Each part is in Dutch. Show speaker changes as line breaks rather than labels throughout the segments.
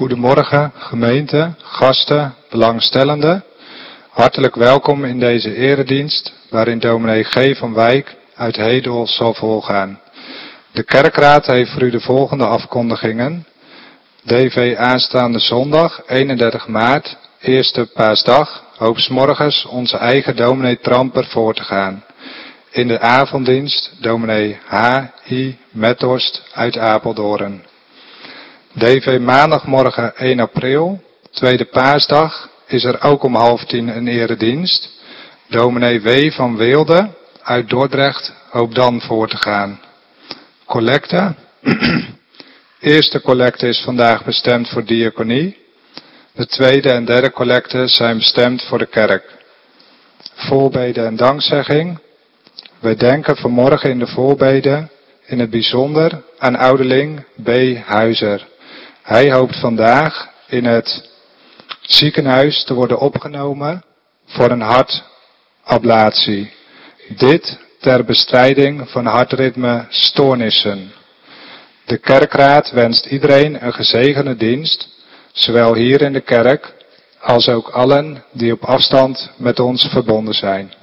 Goedemorgen gemeente, gasten, belangstellenden. Hartelijk welkom in deze eredienst waarin dominee G. van Wijk uit Hedel zal voorgaan. De kerkraad heeft voor u de volgende afkondigingen. DV aanstaande zondag 31 maart, eerste paasdag, hoopt 's morgens onze eigen dominee Tramper voor te gaan. In de avonddienst dominee H.I. Methorst uit Apeldoorn. DV maandagmorgen 1 april, tweede paasdag, is er ook om 9:30 een eredienst. Dominee W. van Weelde uit Dordrecht hoopt dan voor te gaan. Collecte. Eerste collecte is vandaag bestemd voor diaconie. De tweede en derde collecte zijn bestemd voor de kerk. Voorbeden en dankzegging. Wij denken vanmorgen in de voorbeden in het bijzonder aan ouderling B. Huizer. Hij hoopt vandaag in het ziekenhuis te worden opgenomen voor een hartablatie. Dit ter bestrijding van hartritmestoornissen. De kerkraad wenst iedereen een gezegende dienst, zowel hier in de kerk als ook allen die op afstand met ons verbonden zijn.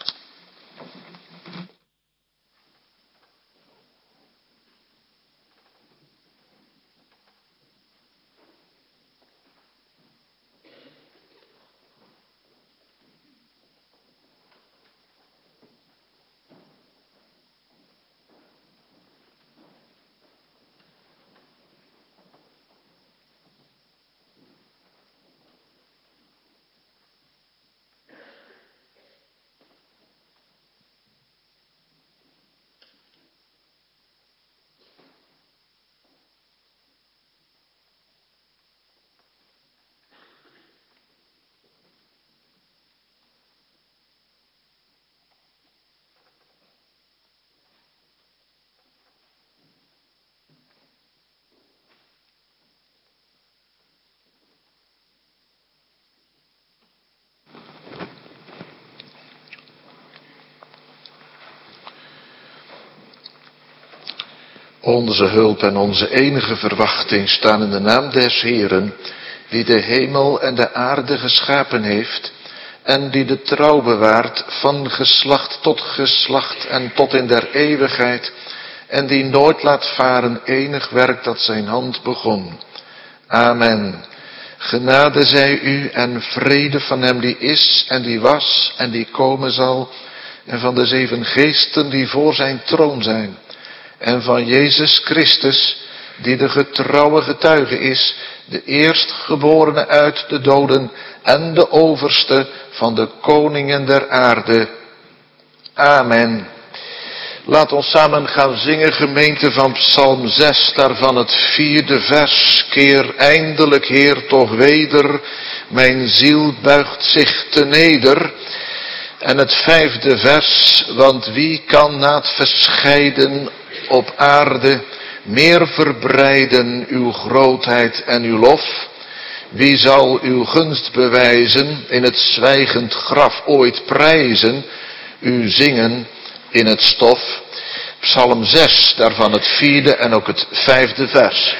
Onze hulp en onze enige verwachting staan in de naam des Heeren, die de hemel en de aarde geschapen heeft en die de trouw bewaart van geslacht tot geslacht en tot in der eeuwigheid en die nooit laat varen enig werk dat zijn hand begon. Amen. Genade zij u en vrede van hem die is en die was en die komen zal en van de 7 geesten die voor zijn troon zijn. En van Jezus Christus, die de getrouwe getuige is, de eerstgeborene uit de doden en de overste van de koningen der aarde. Amen. Laat ons samen gaan zingen, gemeente, van Psalm 6, daarvan het 4e vers. Keer eindelijk, Heer, toch weder, mijn ziel buigt zich te neder. En het 5e vers, want wie kan na het verscheiden op aarde meer verbreiden uw grootheid en uw lof? Wie zal uw gunst bewijzen, in het zwijgend graf ooit prijzen, u zingen in het stof? Psalm 6, daarvan het 4e en ook het 5e vers.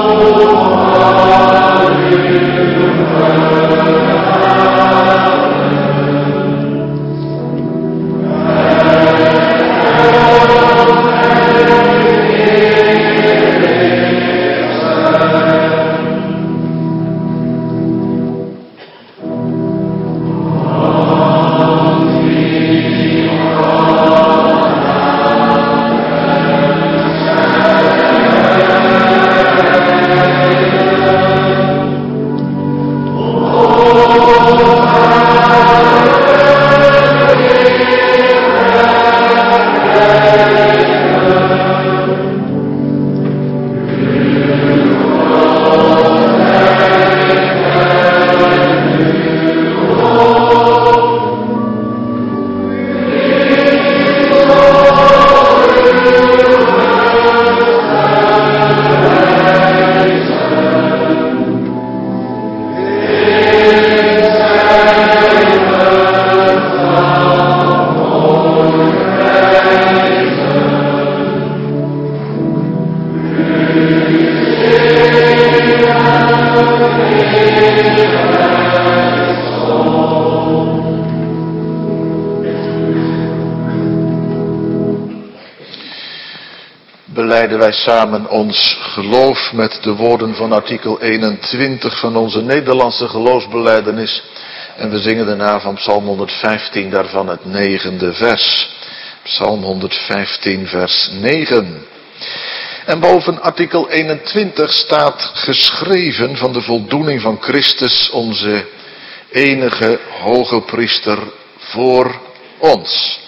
Beleiden wij samen ons geloof met de woorden van artikel 21 van onze Nederlandse geloofsbelijdenis. En we zingen daarna van Psalm 115, daarvan het 9e vers. Psalm 115, vers 9. En boven artikel 21 staat geschreven van de voldoening van Christus, onze enige hoge priester voor ons.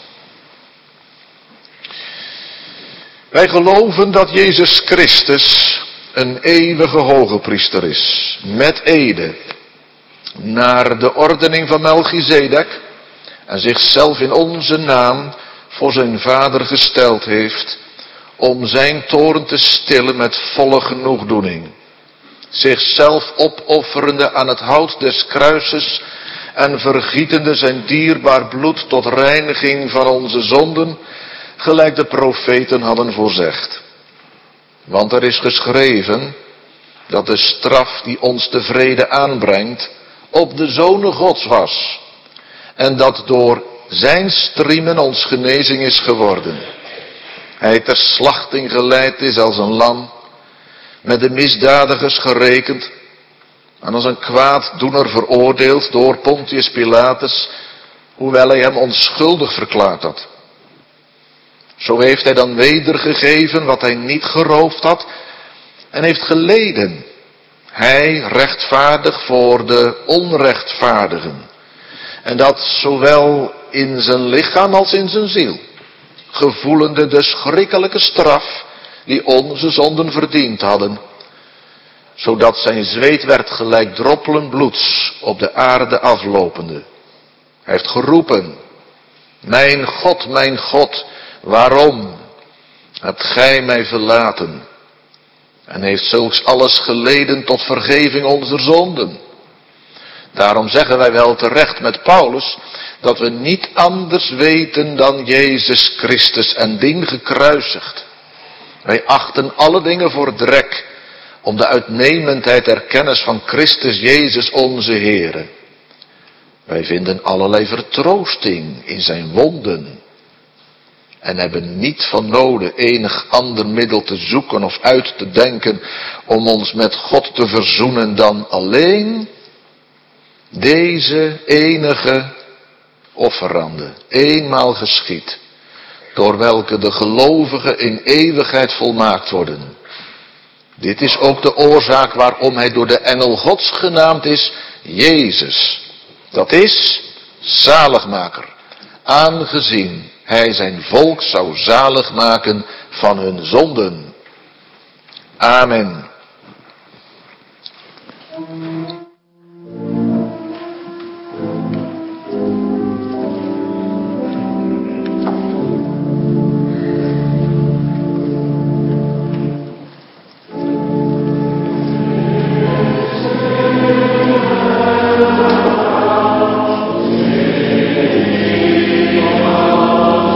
Wij geloven dat Jezus Christus een eeuwige hoge priester is, met ede, naar de ordening van Melchizedek, en zichzelf in onze naam voor zijn Vader gesteld heeft, om zijn toorn te stillen met volle genoegdoening. Zichzelf opofferende aan het hout des kruises en vergietende zijn dierbaar bloed tot reiniging van onze zonden, gelijk de profeten hadden voorzegd. Want er is geschreven dat de straf die ons de vrede aanbrengt op de Zonen Gods was, en dat door zijn striemen ons genezing is geworden. Hij ter slachting geleid is als een lam, met de misdadigers gerekend, en als een kwaaddoener veroordeeld door Pontius Pilatus, hoewel hij hem onschuldig verklaard had. Zo heeft hij dan wedergegeven wat hij niet geroofd had en heeft geleden. Hij rechtvaardig voor de onrechtvaardigen. En dat zowel in zijn lichaam als in zijn ziel. Gevoelende de schrikkelijke straf die onze zonden verdiend hadden. Zodat zijn zweet werd gelijk droppelen bloeds op de aarde aflopende. Hij heeft geroepen: mijn God, waarom hebt gij mij verlaten? En heeft zulks alles geleden tot vergeving onze zonden. Daarom zeggen wij wel terecht met Paulus, dat we niet anders weten dan Jezus Christus en dien gekruisigd. Wij achten alle dingen voor drek, om de uitnemendheid der kennis van Christus Jezus onze Heere. Wij vinden allerlei vertroosting in zijn wonden, en hebben niet van noden enig ander middel te zoeken of uit te denken om ons met God te verzoenen dan alleen deze enige offerande, eenmaal geschied, door welke de gelovigen in eeuwigheid volmaakt worden. Dit is ook de oorzaak waarom hij door de engel Gods genaamd is Jezus. Dat is zaligmaker, aangezien hij zijn volk zou zalig maken van hun zonden. Amen.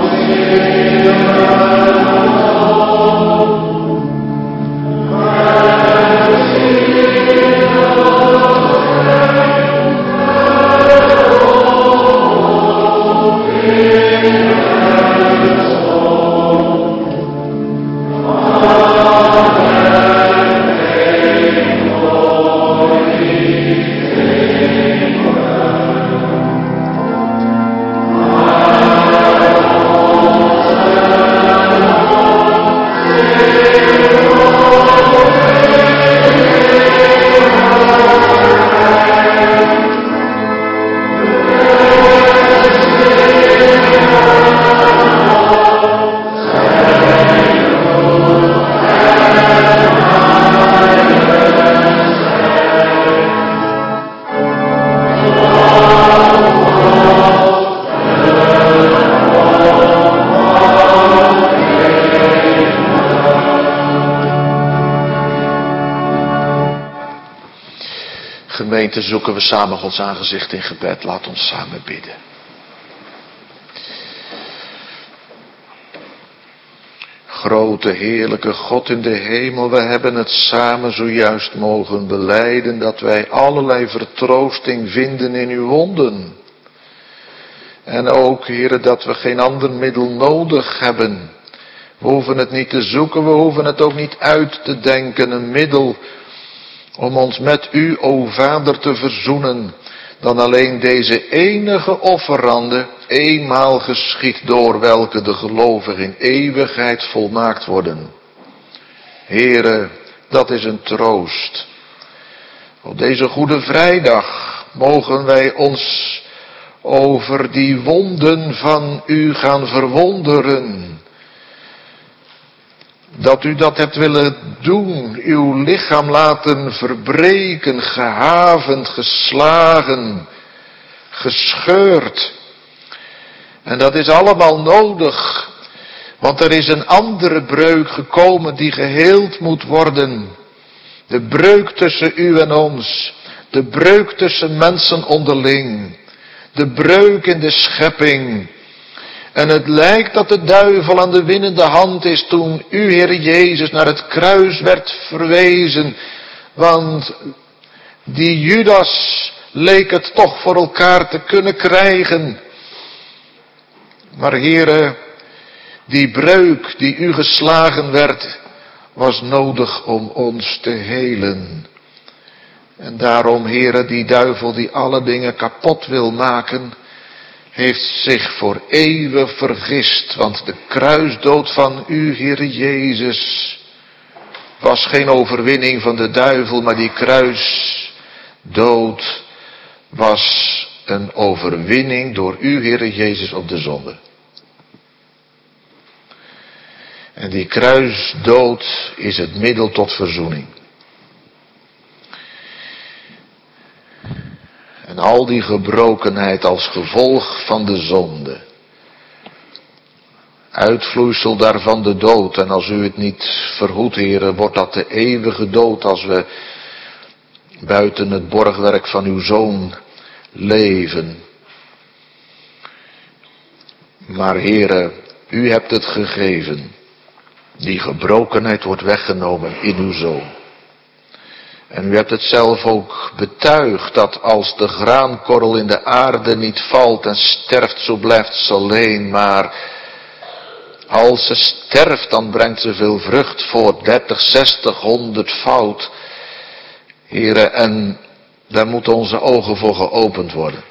Amen.
Gemeente, zoeken we samen Gods aangezicht in gebed. Laat ons samen bidden. Grote, heerlijke God in de hemel, we hebben het samen zojuist mogen belijden dat wij allerlei vertroosting vinden in uw wonden. En ook, Heere, dat we geen ander middel nodig hebben. We hoeven het niet te zoeken, we hoeven het ook niet uit te denken, een middel om ons met u, o Vader, te verzoenen, dan alleen deze enige offerande, eenmaal geschied door welke de gelovigen in eeuwigheid volmaakt worden. Heere, dat is een troost. Op deze Goede Vrijdag mogen wij ons over die wonden van u gaan verwonderen. Dat u dat hebt willen doen, uw lichaam laten verbreken, gehavend, geslagen, gescheurd. En dat is allemaal nodig, want er is een andere breuk gekomen die geheeld moet worden. De breuk tussen u en ons, de breuk tussen mensen onderling, de breuk in de schepping. En het lijkt dat de duivel aan de winnende hand is toen u, Heer Jezus, naar het kruis werd verwezen. Want die Judas leek het toch voor elkaar te kunnen krijgen. Maar Heere, die breuk die u geslagen werd, was nodig om ons te helen. En daarom, Heere, die duivel die alle dingen kapot wil maken, heeft zich voor eeuwig vergist, want de kruisdood van u, Heere Jezus, was geen overwinning van de duivel, maar die kruisdood was een overwinning door u, Heere Jezus, op de zonde. En die kruisdood is het middel tot verzoening. En al die gebrokenheid als gevolg van de zonde. Uitvloeisel daarvan de dood. En als u het niet verhoedt, Heere, wordt dat de eeuwige dood als we buiten het borgwerk van uw Zoon leven. Maar Heere, u hebt het gegeven. Die gebrokenheid wordt weggenomen in uw Zoon. En u hebt het zelf ook betuigd dat als de graankorrel in de aarde niet valt en sterft, zo blijft ze alleen. Maar als ze sterft, dan brengt ze veel vrucht voort, 30, 60, 100-fout. Heere, en daar moeten onze ogen voor geopend worden.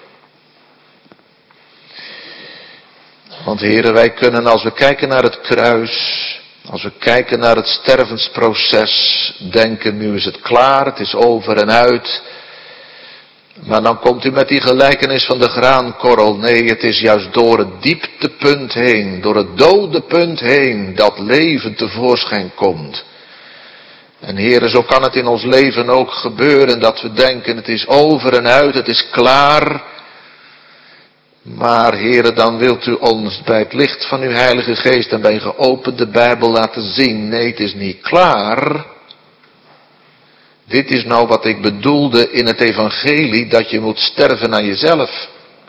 Want Heere, wij kunnen als we kijken naar het kruis, als we kijken naar het stervensproces, denken nu is het klaar, het is over en uit. Maar dan komt u met die gelijkenis van de graankorrel. Nee, het is juist door het dieptepunt heen, door het dodepunt heen, dat leven tevoorschijn komt. En Heere, zo kan het in ons leven ook gebeuren dat we denken het is over en uit, het is klaar. Maar Heere, dan wilt u ons bij het licht van uw Heilige Geest en bij een geopende Bijbel laten zien. Nee, het is niet klaar. Dit is nou wat ik bedoelde in het evangelie, dat je moet sterven aan jezelf.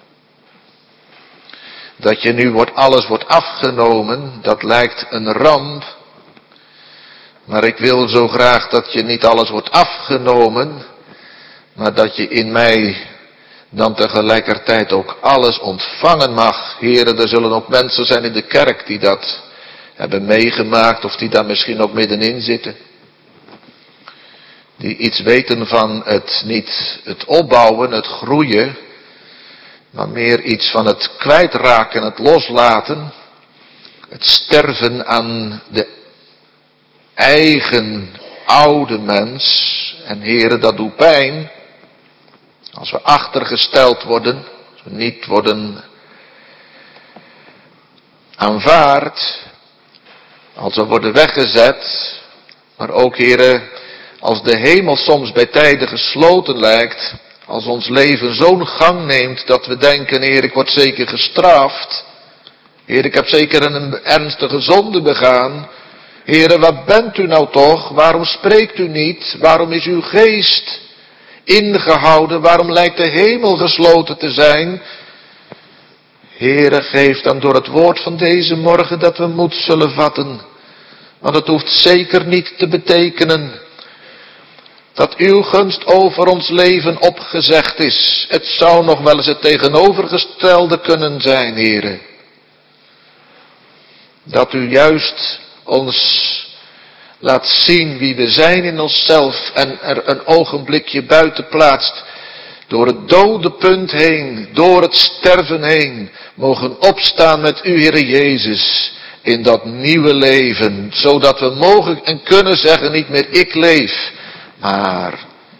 Dat je nu alles wordt afgenomen, dat lijkt een ramp. Maar ik wil zo graag dat je niet alles wordt afgenomen, maar dat je in mij dan tegelijkertijd ook alles ontvangen mag. Heren, er zullen ook mensen zijn in de kerk die dat hebben meegemaakt of die daar misschien ook middenin zitten. Die iets weten van het, niet het opbouwen, het groeien, maar meer iets van het kwijtraken, het loslaten. Het sterven aan de eigen oude mens. En Heren, dat doet pijn. Als we achtergesteld worden, als we niet worden aanvaard, als we worden weggezet, maar ook, Heren, als de hemel soms bij tijden gesloten lijkt, als ons leven zo'n gang neemt dat we denken, Heer, ik word zeker gestraft, Heer, ik heb zeker een ernstige zonde begaan, Heer, wat bent u nou toch? Waarom spreekt u niet? Waarom is uw geest ingehouden? Waarom lijkt de hemel gesloten te zijn? Heere, geef dan door het woord van deze morgen dat we moed zullen vatten. Want het hoeft zeker niet te betekenen dat uw gunst over ons leven opgezegd is. Het zou nog wel eens het tegenovergestelde kunnen zijn, Heere. Dat u juist ons laat zien wie we zijn in onszelf en er een ogenblikje buiten plaatst. Door het dodepunt heen, door het sterven heen, mogen opstaan met u, Heere Jezus, in dat nieuwe leven. Zodat we mogen en kunnen zeggen, niet meer ik leef, maar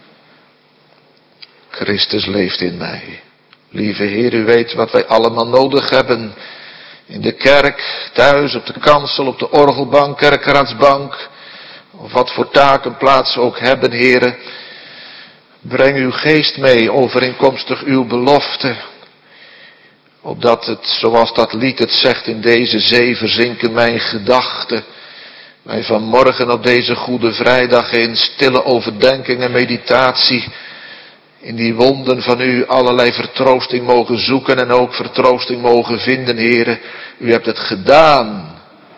Christus leeft in mij. Lieve Heer, u weet wat wij allemaal nodig hebben. In de kerk, thuis, op de kansel, op de orgelbank, kerkraadsbank. Of wat voor taken plaats we ook hebben, Heere. Breng uw geest mee, overeenkomstig uw belofte. Opdat het, zoals dat lied het zegt, in deze zee verzinken mijn gedachten. Wij vanmorgen op deze Goede Vrijdag in stille overdenking en meditatie in die wonden van u allerlei vertroosting mogen zoeken en ook vertroosting mogen vinden, Heere. U hebt het gedaan.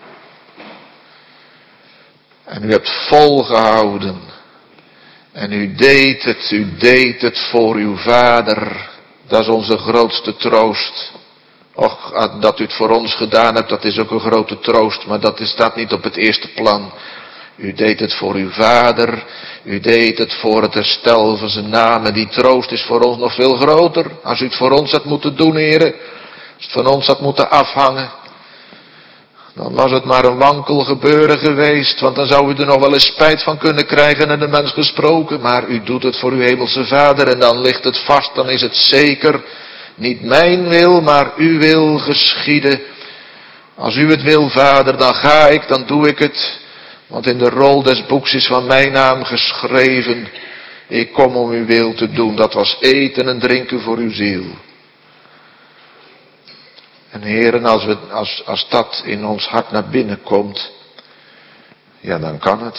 En u hebt volgehouden. En u deed het voor uw Vader. Dat is onze grootste troost. Och, dat u het voor ons gedaan hebt, dat is ook een grote troost, maar dat staat niet op het eerste plan. U deed het voor uw Vader, u deed het voor het herstel van zijn naam. En die troost is voor ons nog veel groter. Als u het voor ons had moeten doen, Heere, als het van ons had moeten afhangen, dan was het maar een wankel gebeuren geweest, want dan zou u er nog wel eens spijt van kunnen krijgen en de mens gesproken. Maar u doet het voor uw hemelse Vader en dan ligt het vast, dan is het zeker. Niet mijn wil, maar uw wil geschieden. Als u het wil, Vader, dan ga ik, dan doe ik het. Want in de rol des boeks is van mijn naam geschreven. Ik kom om uw wil te doen. Dat was eten en drinken voor uw ziel. En heren, als dat in ons hart naar binnen komt, ja, dan kan het.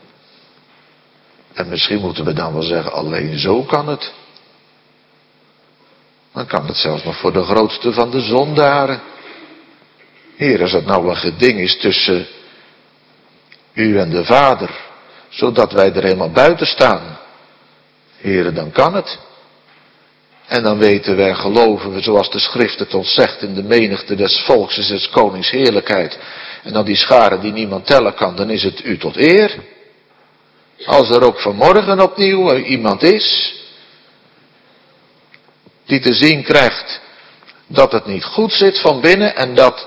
En misschien moeten we dan wel zeggen, alleen zo kan het. Dan kan het zelfs nog voor de grootste van de zondaren. Heer, als het nou een geding is tussen u en de Vader, zodat wij er helemaal buiten staan. Heer, dan kan het. En dan weten wij en geloven we, zoals de schrift het ons zegt, in de menigte des volks is het konings heerlijkheid. En dan die scharen die niemand tellen kan, dan is het u tot eer. Als er ook vanmorgen opnieuw iemand is die te zien krijgt dat het niet goed zit van binnen en dat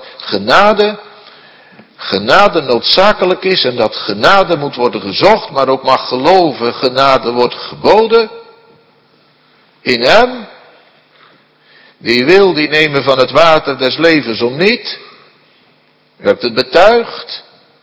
genade noodzakelijk is en dat genade moet worden gezocht, maar ook mag geloven, genade wordt geboden in hem. Die wil die nemen van het water des levens om niet. U hebt het betuigd.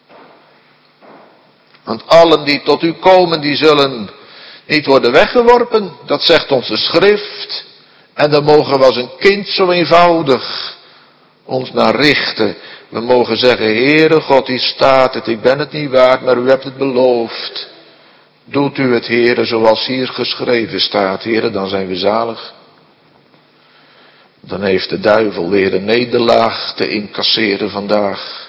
Want allen die tot u komen, die zullen niet worden weggeworpen. Dat zegt onze schrift. En dan mogen we als een kind zo eenvoudig ons naar richten. We mogen zeggen, Heere God, hier staat het, ik ben het niet waard, maar u hebt het beloofd. Doet u het, Heere, zoals hier geschreven staat, Heere, dan zijn we zalig. Dan heeft de duivel weer een nederlaag te incasseren vandaag.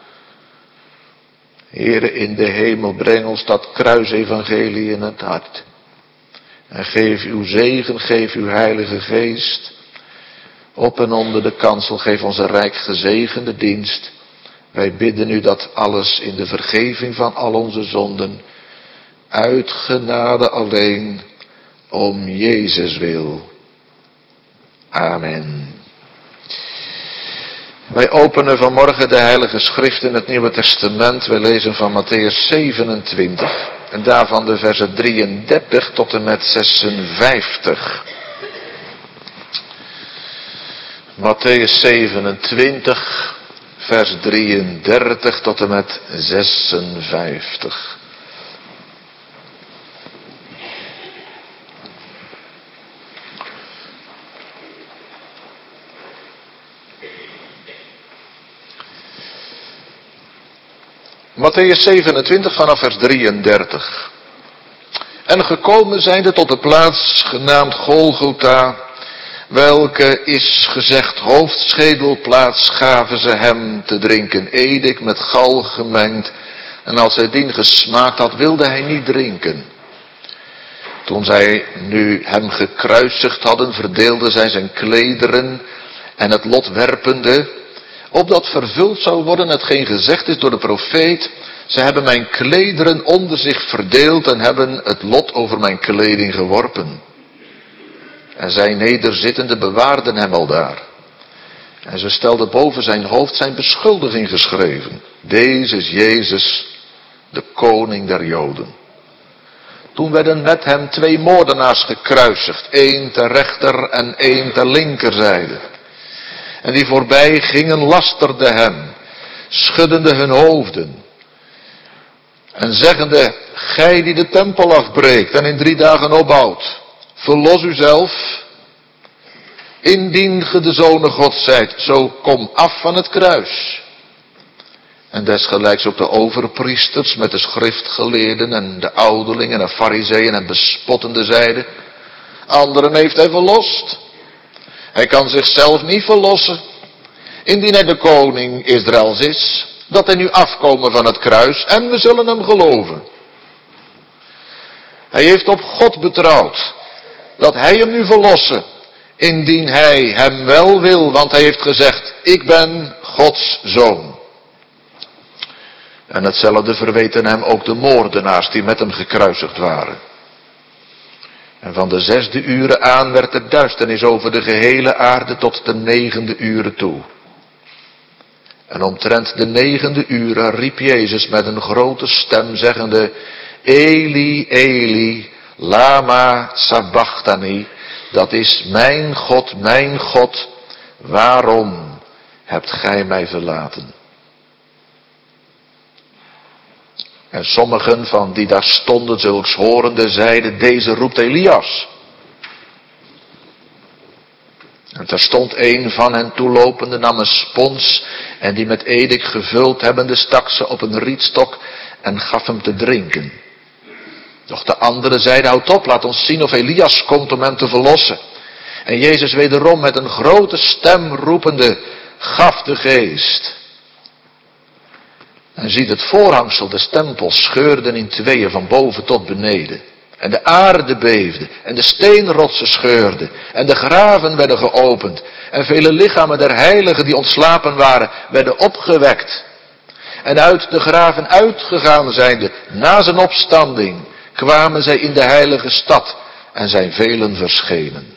Heere, in de hemel, breng ons dat kruisevangelie in het hart. En geef uw zegen, geef uw heilige geest. Op en onder de kansel, geef ons een rijk gezegende dienst. Wij bidden u dat alles in de vergeving van al onze zonden, uit genade alleen, om Jezus wil. Amen. Wij openen vanmorgen de Heilige Schrift in het Nieuwe Testament. Wij lezen van Mattheüs 27 en daarvan de versen 33 tot en met 56. Mattheüs 27, vers 33 tot en met 56. Mattheüs 27 vanaf vers 33. En gekomen zijnde tot de plaats genaamd Golgotha, welke is gezegd hoofdschedelplaats, gaven ze hem te drinken edik met gal gemengd. En als hij dien gesmaakt had, wilde hij niet drinken. Toen zij nu hem gekruisigd hadden, verdeelden zij zijn klederen en het lot werpende, opdat vervuld zou worden hetgeen gezegd is door de profeet: ze hebben mijn klederen onder zich verdeeld en hebben het lot over mijn kleding geworpen. En zij nederzittende bewaarden hem aldaar. En ze stelden boven zijn hoofd zijn beschuldiging geschreven: deze is Jezus, de koning der Joden. Toen werden met hem 2 moordenaars gekruisigd, 1 ter rechter en 1 ter linkerzijde. En die voorbij gingen lasterden hem, schuddende hun hoofden. En zeggende: gij die de tempel afbreekt en in 3 dagen opbouwt, verlos uzelf. Indien ge de Zonen Gods zijt, zo kom af van het kruis. En desgelijks ook de overpriesters met de schriftgeleerden en de ouderlingen en farizeeën en bespottende zeiden: anderen heeft hij verlost. Hij kan zichzelf niet verlossen. Indien hij de koning Israëls is, dat hij nu afkomen van het kruis en we zullen hem geloven. Hij heeft op God betrouwd, dat hij hem nu verlossen, indien hij hem wel wil, want hij heeft gezegd: ik ben Gods zoon. En hetzelfde verweten hem ook de moordenaars die met hem gekruisigd waren. En van de 6e uren aan werd er duisternis over de gehele aarde tot de 9e uren toe. En omtrent de 9e uren riep Jezus met een grote stem, zeggende: Eli, Eli, lama sabachthani. Dat is: mijn God, waarom hebt gij mij verlaten? En sommigen van die daar stonden, zulks horende, zeiden: deze roept Elias. En er stond een van hen toelopende, nam een spons, en die met edik gevuld hebbende stak ze op een rietstok en gaf hem te drinken. Doch de anderen zeiden: houd op, laat ons zien of Elias komt om hem te verlossen. En Jezus wederom met een grote stem roepende, gaf de geest. En ziet, het voorhangsel des tempels scheurde in 2 van boven tot beneden. En de aarde beefde, en de steenrotsen scheurden, en de graven werden geopend. En vele lichamen der heiligen die ontslapen waren, werden opgewekt. En uit de graven uitgegaan zijnde, na zijn opstanding, kwamen zij in de heilige stad, en zijn velen verschenen.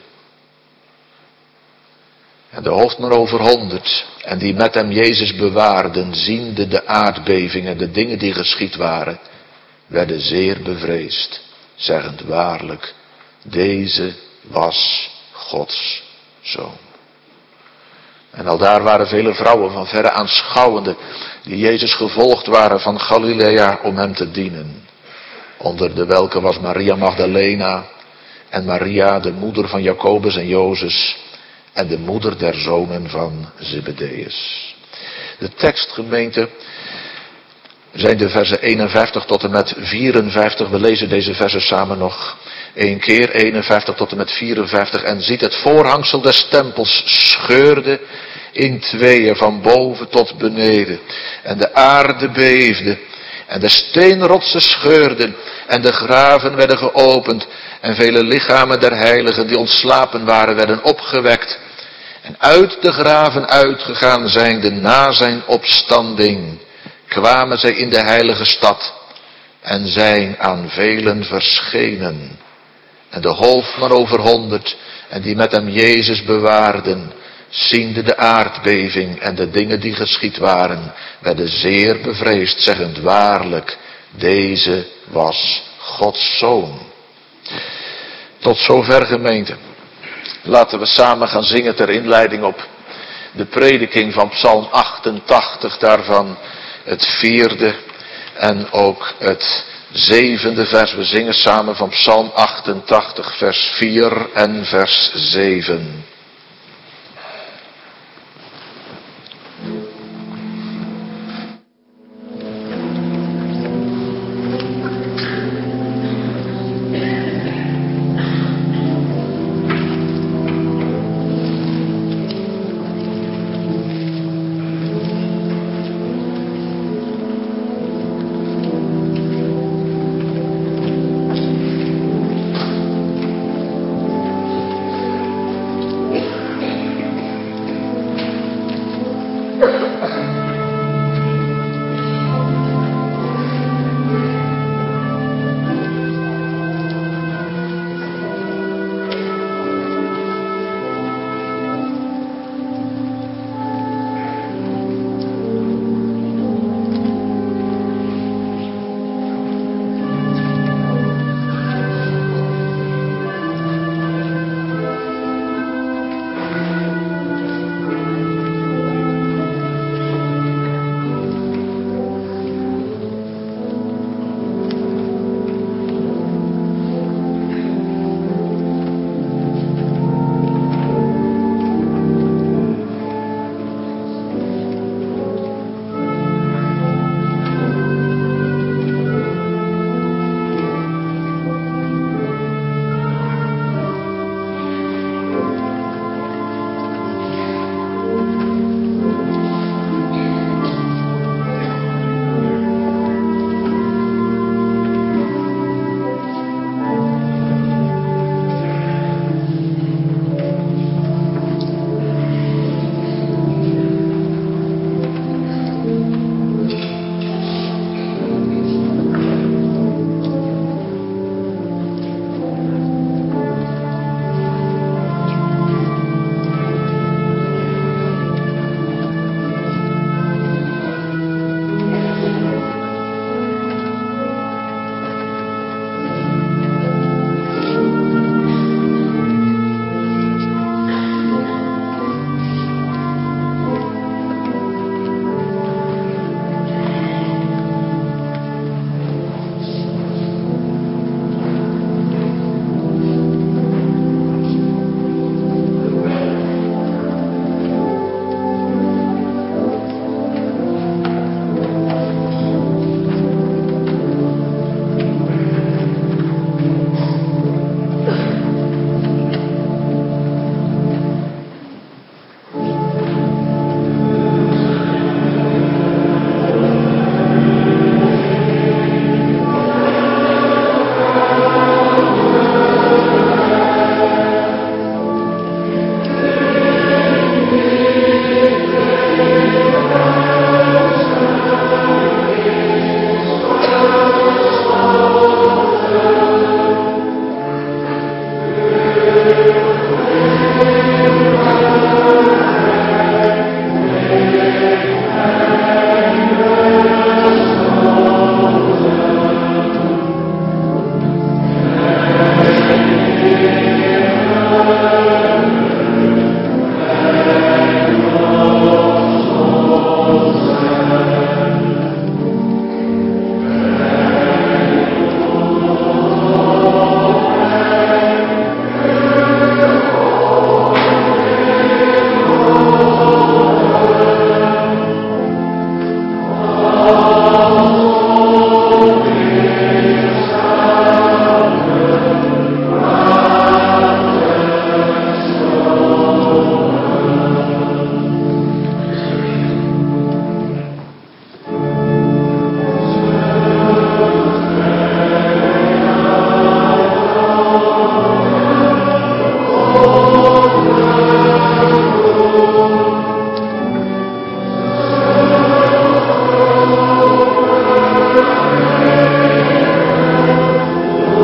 En de hoofdman over 100, en die met hem Jezus bewaarden, ziende de aardbeving en de dingen die geschied waren, werden zeer bevreesd, zeggend: waarlijk, deze was Gods zoon. En aldaar waren vele vrouwen van verre aanschouwende, die Jezus gevolgd waren van Galilea om hem te dienen. Onder de welke was Maria Magdalena en Maria, de moeder van Jacobus en Jozes, en de moeder der zonen van Zebedeus. De tekstgemeente zijn de versen 51 tot en met 54. We lezen deze versen samen nog 1 keer, 51 tot en met 54. En ziet, het voorhangsel des tempels scheurde in 2 van boven tot beneden. En de aarde beefde. En de steenrotsen scheurden. En de graven werden geopend. En vele lichamen der heiligen die ontslapen waren, werden opgewekt. En uit de graven uitgegaan zijnde na zijn opstanding, kwamen zij in de heilige stad en zijn aan velen verschenen. En de hoofdman over 100 en die met hem Jezus bewaarden, ziende de aardbeving en de dingen die geschied waren, werden zeer bevreesd, zeggend: waarlijk, deze was Gods zoon. Tot zover, gemeente. Laten we samen gaan zingen ter inleiding op de prediking van Psalm 88, daarvan het 4e en ook het 7e vers. We zingen samen van Psalm 88, vers 4 en vers 7.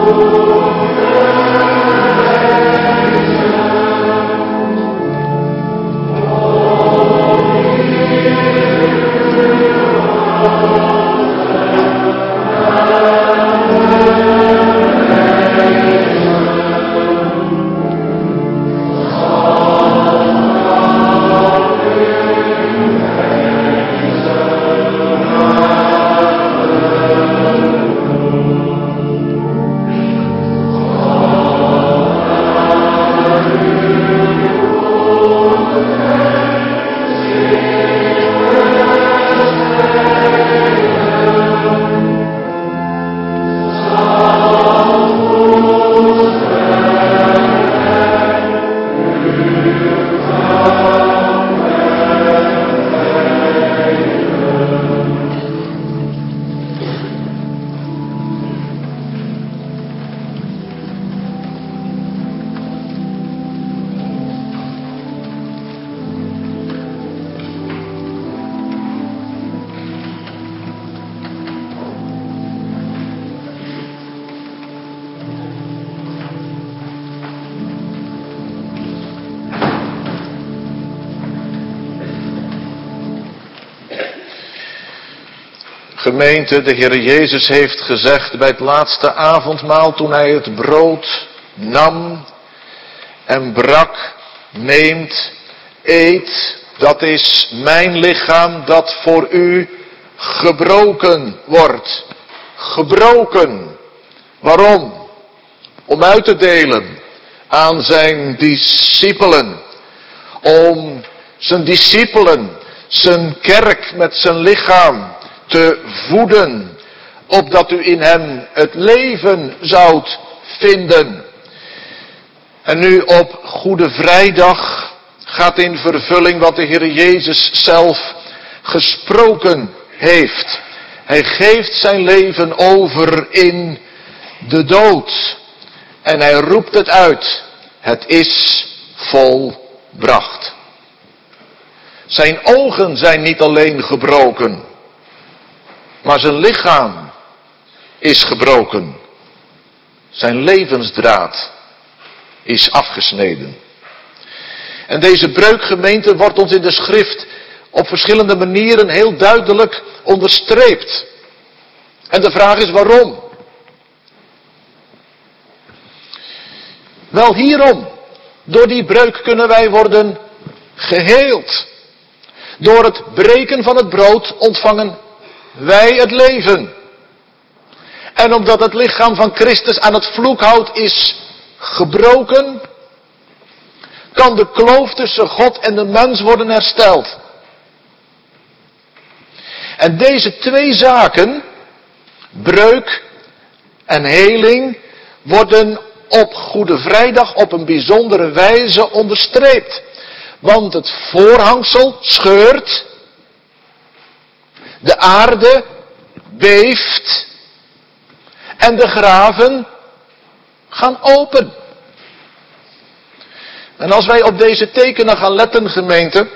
Gemeente, de Heer Jezus heeft gezegd bij het laatste avondmaal, toen hij het brood nam en brak, neemt, eet, dat is mijn lichaam dat voor u gebroken wordt. Gebroken. Waarom? Om uit te delen aan zijn discipelen. Om zijn discipelen, zijn kerk met zijn lichaam te voeden, opdat u in hem het leven zoudt vinden. En nu op Goede Vrijdag gaat in vervulling wat de Heer Jezus zelf gesproken heeft. Hij geeft zijn leven over in de dood. En hij roept het uit. Het is volbracht. Zijn ogen zijn niet alleen gebroken, maar zijn lichaam is gebroken. Zijn levensdraad is afgesneden. En deze breukgemeente wordt ons in de schrift op verschillende manieren heel duidelijk onderstreept. En de vraag is waarom? Wel hierom. Door die breuk kunnen wij worden geheeld. Door het breken van het brood ontvangen wij het leven. En omdat het lichaam van Christus aan het vloekhout is gebroken, kan de kloof tussen God en de mens worden hersteld. En deze twee zaken, breuk en heling, worden op Goede Vrijdag op een bijzondere wijze onderstreept. Want het voorhangsel scheurt, de aarde beeft en de graven gaan open. En als wij op deze tekenen gaan letten, gemeente,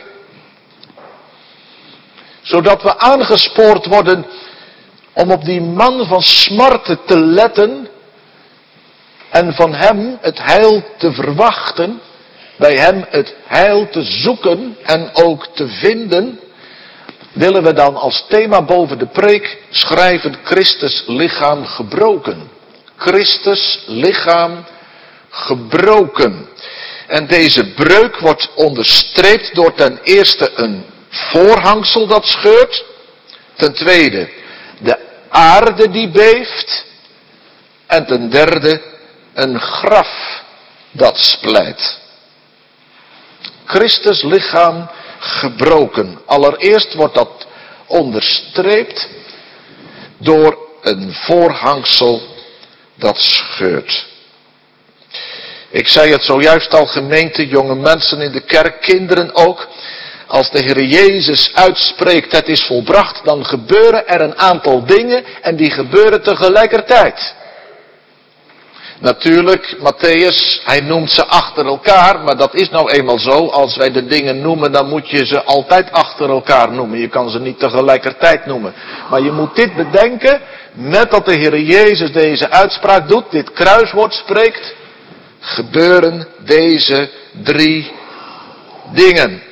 zodat we aangespoord worden om op die man van smarten te letten en van hem het heil te verwachten, bij hem het heil te zoeken en ook te vinden, willen we dan als thema boven de preek schrijven: Christus lichaam gebroken. Christus lichaam gebroken. En deze breuk wordt onderstreept door ten eerste een voorhangsel dat scheurt. Ten tweede de aarde die beeft. En ten derde een graf dat splijt. Christus lichaam gebroken. Allereerst wordt dat onderstreept door een voorhangsel dat scheurt. Ik zei het zojuist al, gemeente, jonge mensen in de kerk, kinderen ook. Als de Heer Jezus uitspreekt, het is volbracht, dan gebeuren er een aantal dingen en die gebeuren tegelijkertijd. Natuurlijk, Matthäus, hij noemt ze achter elkaar, maar dat is nou eenmaal zo. Als wij de dingen noemen, dan moet je ze altijd achter elkaar noemen. Je kan ze niet tegelijkertijd noemen. Maar je moet dit bedenken, net dat de Heer Jezus deze uitspraak doet, dit kruiswoord spreekt, gebeuren deze 3 dingen.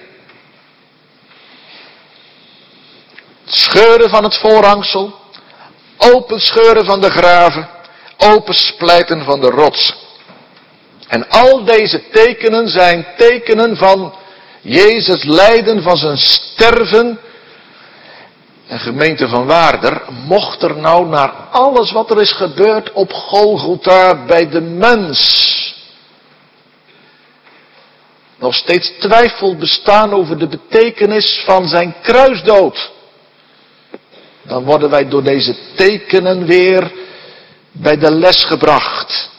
Scheuren van het voorhangsel, openscheuren van de graven, opensplijten van de rots. En al deze tekenen zijn tekenen van Jezus lijden, van zijn sterven. En gemeente van Waarder, mocht er nou naar alles wat er is gebeurd op Golgotha bij de mens nog steeds twijfel bestaan over de betekenis van zijn kruisdood, dan worden wij door deze tekenen weer bij de les gebracht.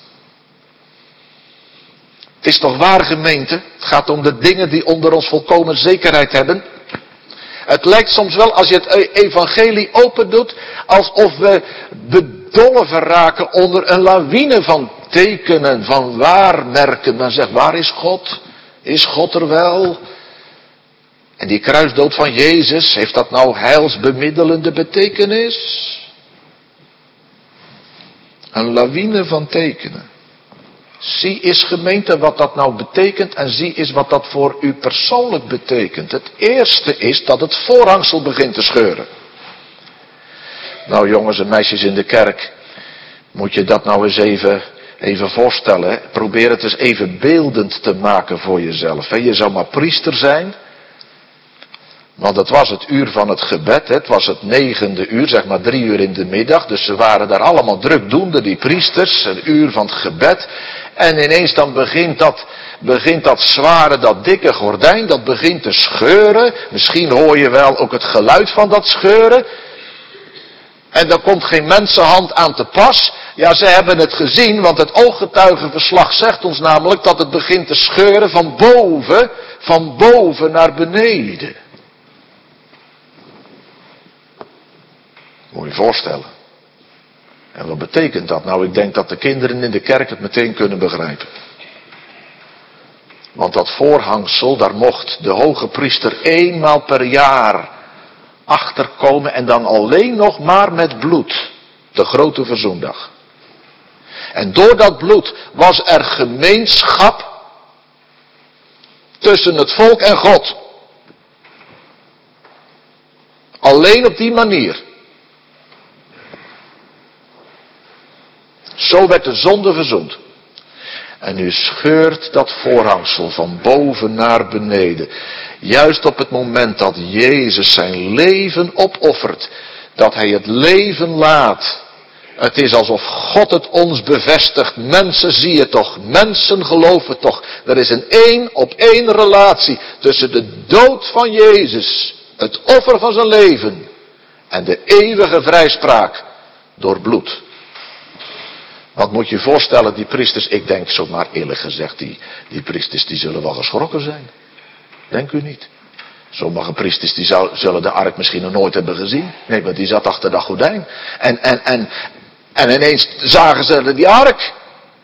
Het is toch waar, gemeente? Het gaat om de dingen die onder ons volkomen zekerheid hebben. Het lijkt soms wel, als je het evangelie opendoet, alsof we bedolven raken onder een lawine van tekenen, van waarmerken. Men zegt, waar is God? Is God er wel? En die kruisdood van Jezus, heeft dat nou heilsbemiddelende betekenis? Een lawine van tekenen. Zie eens, gemeente, wat dat nou betekent en zie eens wat dat voor u persoonlijk betekent. Het eerste is dat het voorhangsel begint te scheuren. Nou jongens en meisjes in de kerk, moet je dat nou eens even voorstellen. Hè? Probeer het eens even beeldend te maken voor jezelf. Hè? Je zou maar priester zijn. Want het was het uur van het gebed, hè? Het was het 9e uur, zeg maar 3 uur in de middag. Dus ze waren daar allemaal drukdoende, die priesters, een uur van het gebed. En ineens dan begint dat zware, dat dikke gordijn, dat begint te scheuren. Misschien hoor je wel ook het geluid van dat scheuren. En daar komt geen mensenhand aan te pas. Ja, ze hebben het gezien, want het ooggetuigenverslag zegt ons namelijk dat het begint te scheuren van boven naar beneden. Moet je je voorstellen. En wat betekent dat? Nou, ik denk dat de kinderen in de kerk het meteen kunnen begrijpen. Want dat voorhangsel, daar mocht de hoge priester 1 maal per jaar achterkomen en dan alleen nog maar met bloed. De grote verzoendag. En door dat bloed was er gemeenschap tussen het volk en God. Alleen op die manier. Zo werd de zonde verzoend. En nu scheurt dat voorhangsel van boven naar beneden. Juist op het moment dat Jezus zijn leven opoffert. Dat hij het leven laat. Het is alsof God het ons bevestigt. Mensen zie je toch. Mensen geloven toch. Er is een 1-op-1 relatie tussen de dood van Jezus. Het offer van zijn leven. En de eeuwige vrijspraak door bloed. Wat moet je je voorstellen, die priesters, ik denk zomaar eerlijk gezegd, die priesters die zullen wel geschrokken zijn. Denk u niet? Sommige priesters die zullen de ark misschien nog nooit hebben gezien. Nee, want die zat achter dat gordijn. En ineens zagen ze die ark.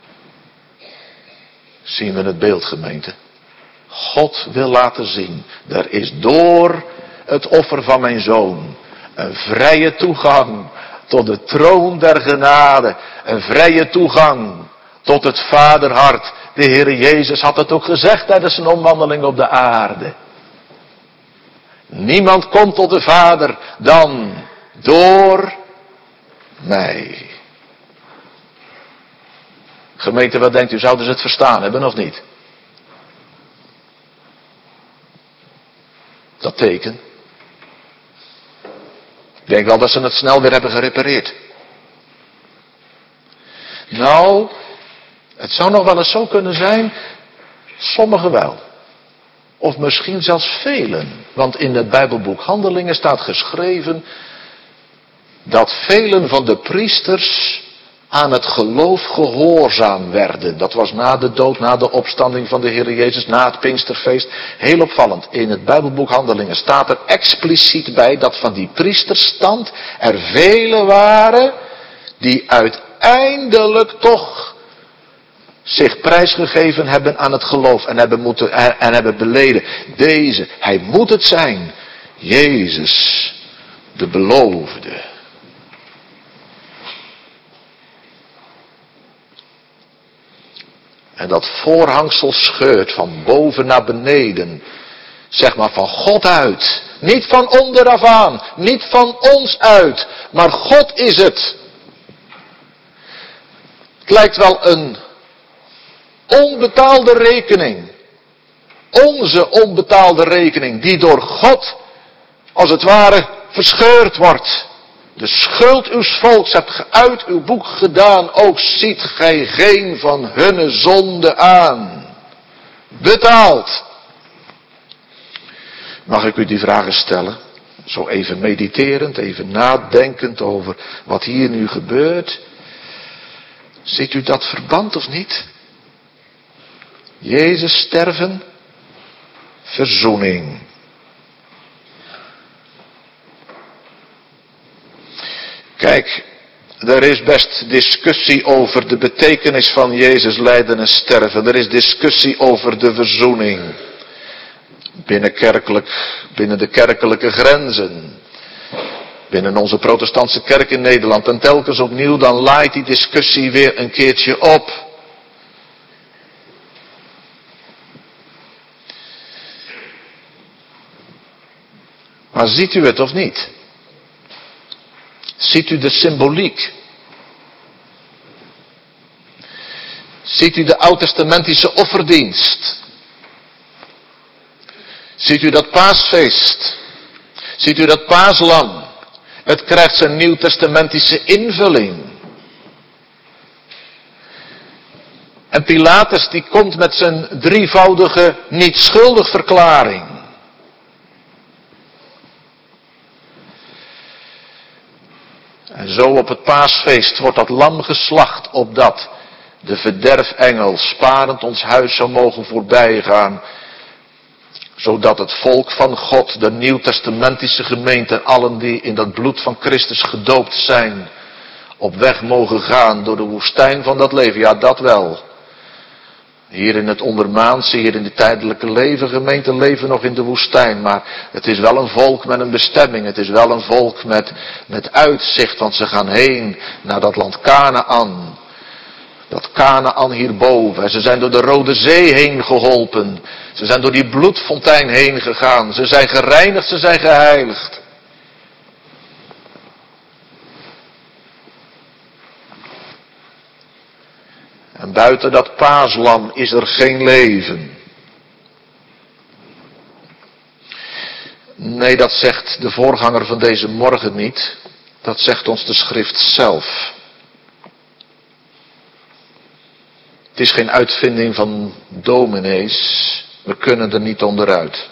Zien we het beeld, gemeente? God wil laten zien, er is door het offer van mijn zoon een vrije toegang tot de troon der genade. Een vrije toegang tot het vaderhart. De Heer Jezus had het ook gezegd tijdens zijn omwandeling op de aarde. Niemand komt tot de Vader dan door mij. Gemeente, wat denkt u? Zouden ze het verstaan hebben of niet? Dat teken. Ik denk wel dat ze het snel weer hebben gerepareerd. Nou, het zou nog wel eens zo kunnen zijn, sommigen wel. Of misschien zelfs velen. Want in het Bijbelboek Handelingen staat geschreven dat velen van de priesters aan het geloof gehoorzaam werden. Dat was na de dood, na de opstanding van de Heer Jezus, na het Pinksterfeest. Heel opvallend. In het Bijbelboek Handelingen staat er expliciet bij dat van die priesterstand er velen waren die uiteindelijk toch zich prijsgegeven hebben aan het geloof en hebben beleden. Deze, hij moet het zijn. Jezus, de beloofde. En dat voorhangsel scheurt van boven naar beneden. Zeg maar van God uit. Niet van onderaf aan. Niet van ons uit. Maar God is het. Het lijkt wel een onbetaalde rekening. Onze onbetaalde rekening. Die door God als het ware verscheurd wordt. De schuld uws volks hebt ge uit uw boek gedaan. Ook ziet gij geen van hunne zonde aan. Betaald. Mag ik u die vragen stellen? Zo even mediterend, even nadenkend over wat hier nu gebeurt. Ziet u dat verband of niet? Jezus sterven, verzoening. Kijk, er is best discussie over de betekenis van Jezus lijden en sterven. Er is discussie over de verzoening. Binnen de kerkelijke grenzen. Binnen onze protestantse kerk in Nederland. En telkens opnieuw dan laait die discussie weer een keertje op. Maar ziet u het of niet? Ziet u de symboliek? Ziet u de oud-testamentische offerdienst? Ziet u dat paasfeest? Ziet u dat paaslam? Het krijgt zijn nieuw-testamentische invulling. En Pilatus die komt met zijn drievoudige niet schuldig verklaring. En zo op het paasfeest wordt dat lam geslacht, opdat de verderfengel sparend ons huis zou mogen voorbijgaan. Zodat het volk van God, de nieuwtestamentische gemeente, allen die in dat bloed van Christus gedoopt zijn, op weg mogen gaan door de woestijn van dat leven. Ja, dat wel. Hier in het ondermaanse, hier in het tijdelijke leven, gemeente, leven nog in de woestijn. Maar het is wel een volk met een bestemming. Het is wel een volk met uitzicht, want ze gaan heen naar dat land Kanaan. Dat Kanaan hierboven. En ze zijn door de Rode Zee heen geholpen. Ze zijn door die bloedfontein heen gegaan. Ze zijn gereinigd, ze zijn geheiligd. En buiten dat paaslam is er geen leven. Nee, dat zegt de voorganger van deze morgen niet. Dat zegt ons de schrift zelf. Het is geen uitvinding van dominees. We kunnen er niet onderuit.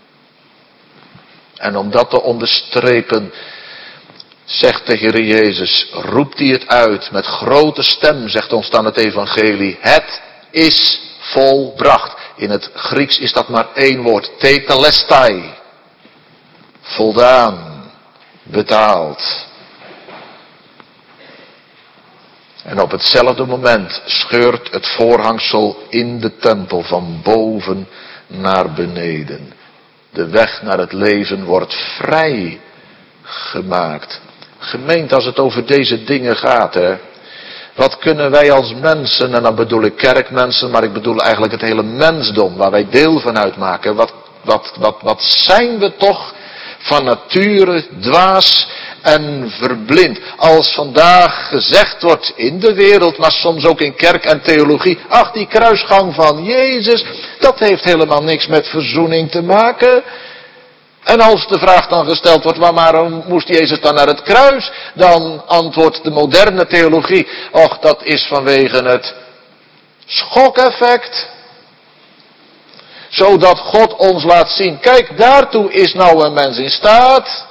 En om dat te onderstrepen, zegt de Heer Jezus, roept hij het uit met grote stem, zegt ons dan het evangelie. Het is volbracht. In het Grieks is dat maar één woord, tetelestai. Voldaan, betaald. En op hetzelfde moment scheurt het voorhangsel in de tempel van boven naar beneden. De weg naar het leven wordt vrij gemaakt. Gemeente, als het over deze dingen gaat, hè. Wat kunnen wij als mensen, en dan bedoel ik kerkmensen, maar ik bedoel eigenlijk het hele mensdom waar wij deel van uitmaken. Wat zijn we toch van nature dwaas en verblind. Als vandaag gezegd wordt in de wereld, maar soms ook in kerk en theologie, ach, die kruisgang van Jezus, dat heeft helemaal niks met verzoening te maken. En als de vraag dan gesteld wordt, waarom moest Jezus dan naar het kruis? Dan antwoordt de moderne theologie, och, dat is vanwege het schokeffect. Zodat God ons laat zien, kijk, daartoe is nou een mens in staat.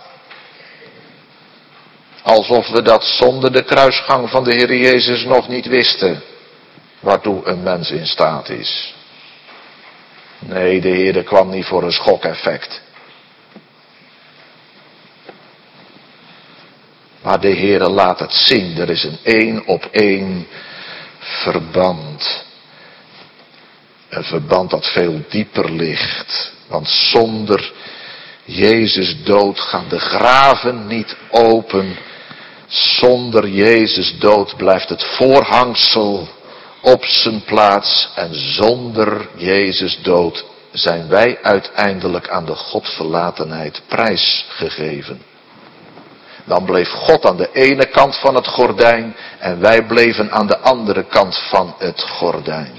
Alsof we dat zonder de kruisgang van de Heer Jezus nog niet wisten. Waartoe een mens in staat is. Nee, de Heer kwam niet voor een schokeffect. Maar de Heer laat het zien. Er is een 1-op-1 verband. Een verband dat veel dieper ligt. Want zonder Jezus dood gaan de graven niet open. Zonder Jezus dood blijft het voorhangsel op zijn plaats. En zonder Jezus dood zijn wij uiteindelijk aan de Godverlatenheid prijsgegeven. Dan bleef God aan de ene kant van het gordijn en wij bleven aan de andere kant van het gordijn.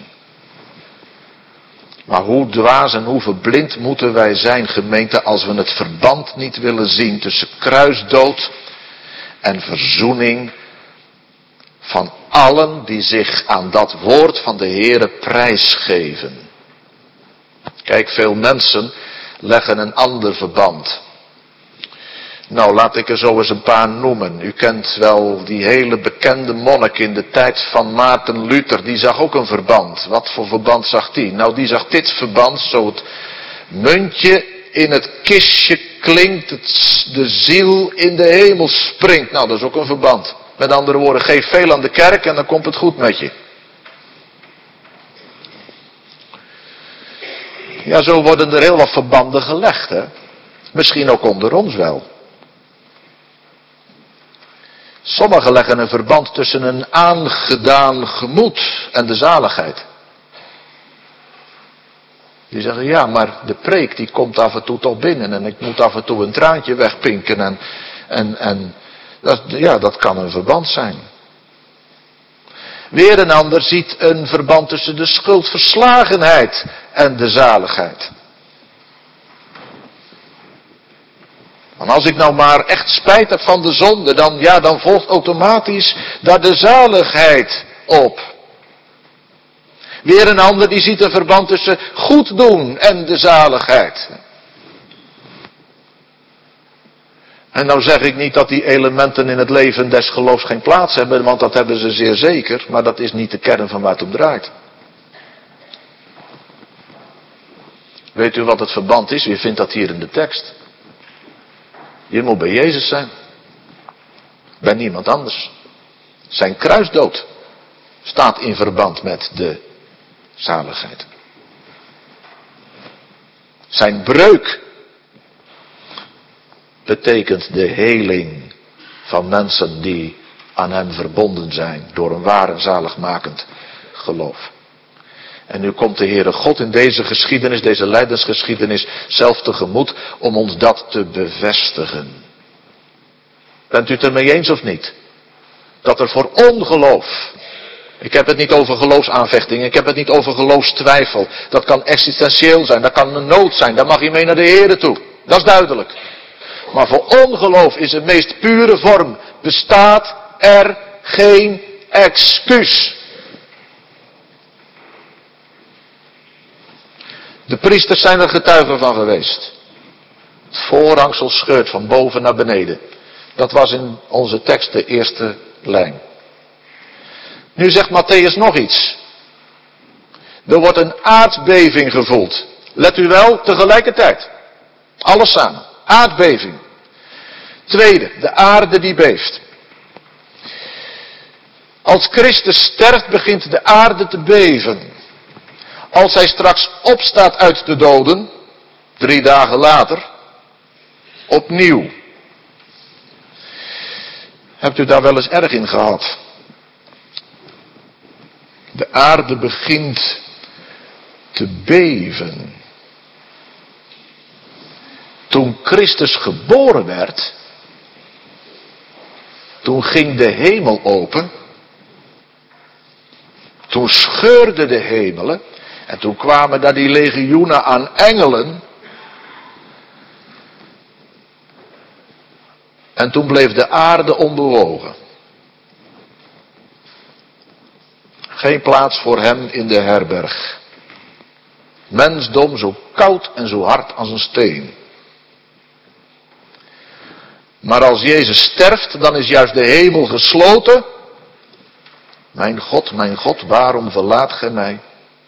Maar hoe dwaas en hoe verblind moeten wij zijn, gemeente, als we het verband niet willen zien tussen kruisdood en verzoening van allen die zich aan dat woord van de Heere prijsgeven. Kijk, veel mensen leggen een ander verband. Nou, laat ik er zo eens een paar noemen. U kent wel die hele bekende monnik in de tijd van Maarten Luther. Die zag ook een verband. Wat voor verband zag die? Nou, die zag dit verband. Zo het muntje in het kistje klinkt, de ziel in de hemel springt. Nou, dat is ook een verband. Met andere woorden, geef veel aan de kerk en dan komt het goed met je. Ja, zo worden er heel wat verbanden gelegd, hè. Misschien ook onder ons wel. Sommigen leggen een verband tussen een aangedaan gemoed en de zaligheid. Die zeggen, ja, maar de preek die komt af en toe toch binnen en ik moet af en toe een traantje wegpinken en dat kan een verband zijn. Weer een ander ziet een verband tussen de schuldverslagenheid en de zaligheid. Want als ik nou maar echt spijt heb van de zonde, dan volgt automatisch daar de zaligheid op. Weer een ander die ziet een verband tussen goed doen en de zaligheid. En nou zeg ik niet dat die elementen in het leven des geloofs geen plaats hebben, want dat hebben ze zeer zeker, maar dat is niet de kern van waar het om draait. Weet u wat het verband is? U vindt dat hier in de tekst. Je moet bij Jezus zijn. Bij niemand anders. Zijn kruisdood staat in verband met de zaligheid. Zijn breuk betekent de heling van mensen die aan hem verbonden zijn door een waar en zaligmakend geloof. En nu komt de Heere God in deze geschiedenis, deze lijdensgeschiedenis, zelf tegemoet om ons dat te bevestigen. Bent u het ermee eens of niet? Dat er voor ongeloof, ik heb het niet over geloofsaanvechting, ik heb het niet over geloofstwijfel. Dat kan existentieel zijn, dat kan een nood zijn, daar mag je mee naar de Heere toe. Dat is duidelijk. Maar voor ongeloof is de meest pure vorm, bestaat er geen excuus. De priesters zijn er getuigen van geweest. Het voorhangsel scheurt van boven naar beneden. Dat was in onze tekst de eerste lijn. Nu zegt Mattheüs nog iets. Er wordt een aardbeving gevoeld. Let u wel, tegelijkertijd. Alles samen. Aardbeving. Tweede, de aarde die beeft. Als Christus sterft, begint de aarde te beven. Als hij straks opstaat uit de doden, 3 dagen later, opnieuw. Hebt u daar wel eens erg in gehad? De aarde begint te beven. Toen Christus geboren werd, toen ging de hemel open. Toen scheurden de hemelen. En toen kwamen daar die legioenen aan engelen. En toen bleef de aarde onbewogen. Geen plaats voor hem in de herberg. Mensdom zo koud en zo hard als een steen. Maar als Jezus sterft, dan is juist de hemel gesloten. Mijn God, waarom verlaat gij mij?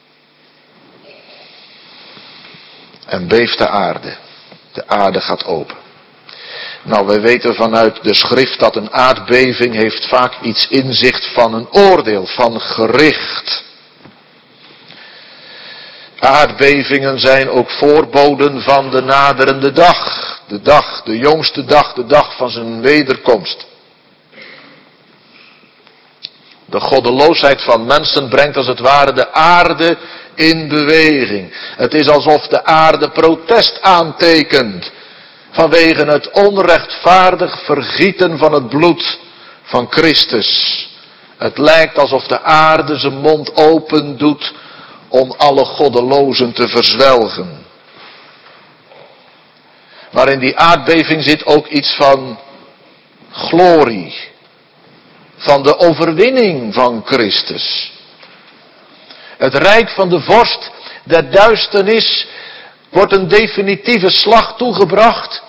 En beeft de aarde. De aarde gaat open. Nou, wij weten vanuit de schrift dat een aardbeving heeft vaak iets inzicht van een oordeel, van gericht. Aardbevingen zijn ook voorboden van de naderende dag. De jongste dag, de dag van zijn wederkomst. De goddeloosheid van mensen brengt als het ware de aarde in beweging. Het is alsof de aarde protest aantekent vanwege het onrechtvaardig vergieten van het bloed van Christus. Het lijkt alsof de aarde zijn mond open doet om alle goddelozen te verzwelgen. Maar in die aardbeving zit ook iets van glorie. Van de overwinning van Christus. Het rijk van de vorst der duisternis wordt een definitieve slag toegebracht.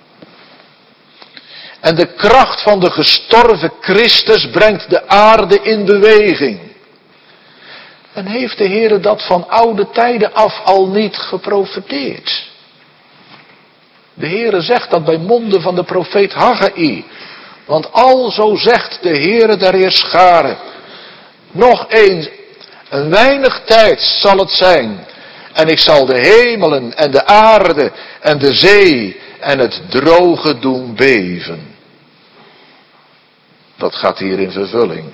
En de kracht van de gestorven Christus brengt de aarde in beweging. En heeft de Heere dat van oude tijden af al niet geprofeteerd? De Heere zegt dat bij monden van de profeet Haggai. Want alzo zegt de Heere der Heerscharen. Nog eens, een weinig tijd zal het zijn. En ik zal de hemelen en de aarde en de zee en het droge doen beven. Dat gaat hier in vervulling.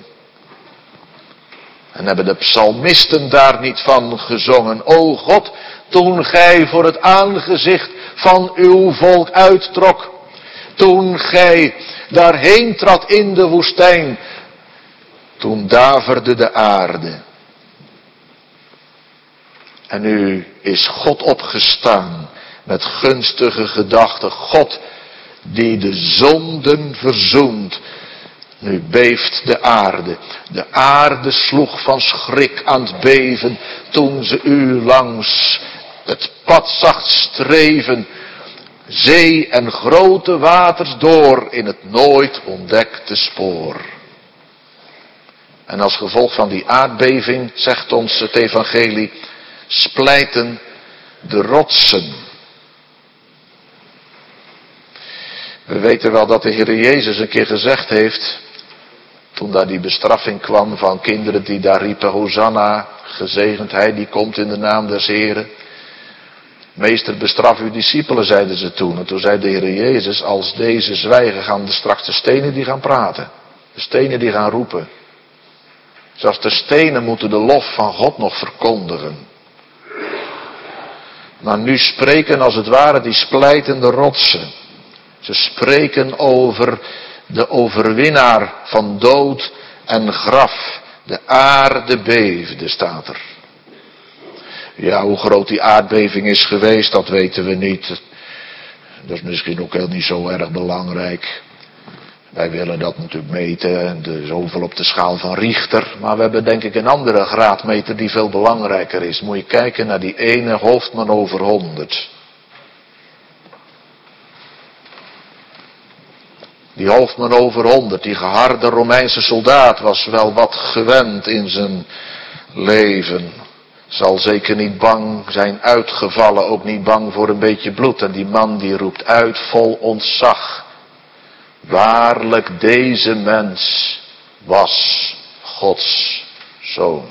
En hebben de psalmisten daar niet van gezongen. O God, toen gij voor het aangezicht van uw volk uittrok. Toen gij daarheen trad in de woestijn. Toen daverde de aarde. En nu is God opgestaan met gunstige gedachten. God die de zonden verzoent. Nu beeft de aarde. De aarde sloeg van schrik aan het beven toen ze u langs het pad zag streven. Zee en grote waters door in het nooit ontdekte spoor. En als gevolg van die aardbeving, zegt ons het evangelie, splijten de rotsen. We weten wel dat de Heer Jezus een keer gezegd heeft, toen daar die bestraffing kwam van kinderen die daar riepen, Hosanna, gezegend hij die komt in de naam des Heren. Meester, bestraf uw discipelen, zeiden ze toen. En toen zei de Heer Jezus, als deze zwijgen, gaan straks de stenen die gaan praten. De stenen die gaan roepen. Zelfs de stenen moeten de lof van God nog verkondigen. Maar nu spreken als het ware die splijtende rotsen. Ze spreken over de overwinnaar van dood en graf. De aarde beefde, staat er. Ja, hoe groot die aardbeving is geweest, dat weten we niet. Dat is misschien ook heel niet zo erg belangrijk. Wij willen dat natuurlijk meten, zoveel op de schaal van Richter. Maar we hebben denk ik een andere graadmeter die veel belangrijker is. Moet je kijken naar die ene hoofdman over 100. Die hoofdman over 100, die geharde Romeinse soldaat, was wel wat gewend in zijn leven. Zal zeker niet bang zijn uitgevallen, ook niet bang voor een beetje bloed. En die man die roept uit vol ontzag. Waarlijk deze mens was Gods zoon.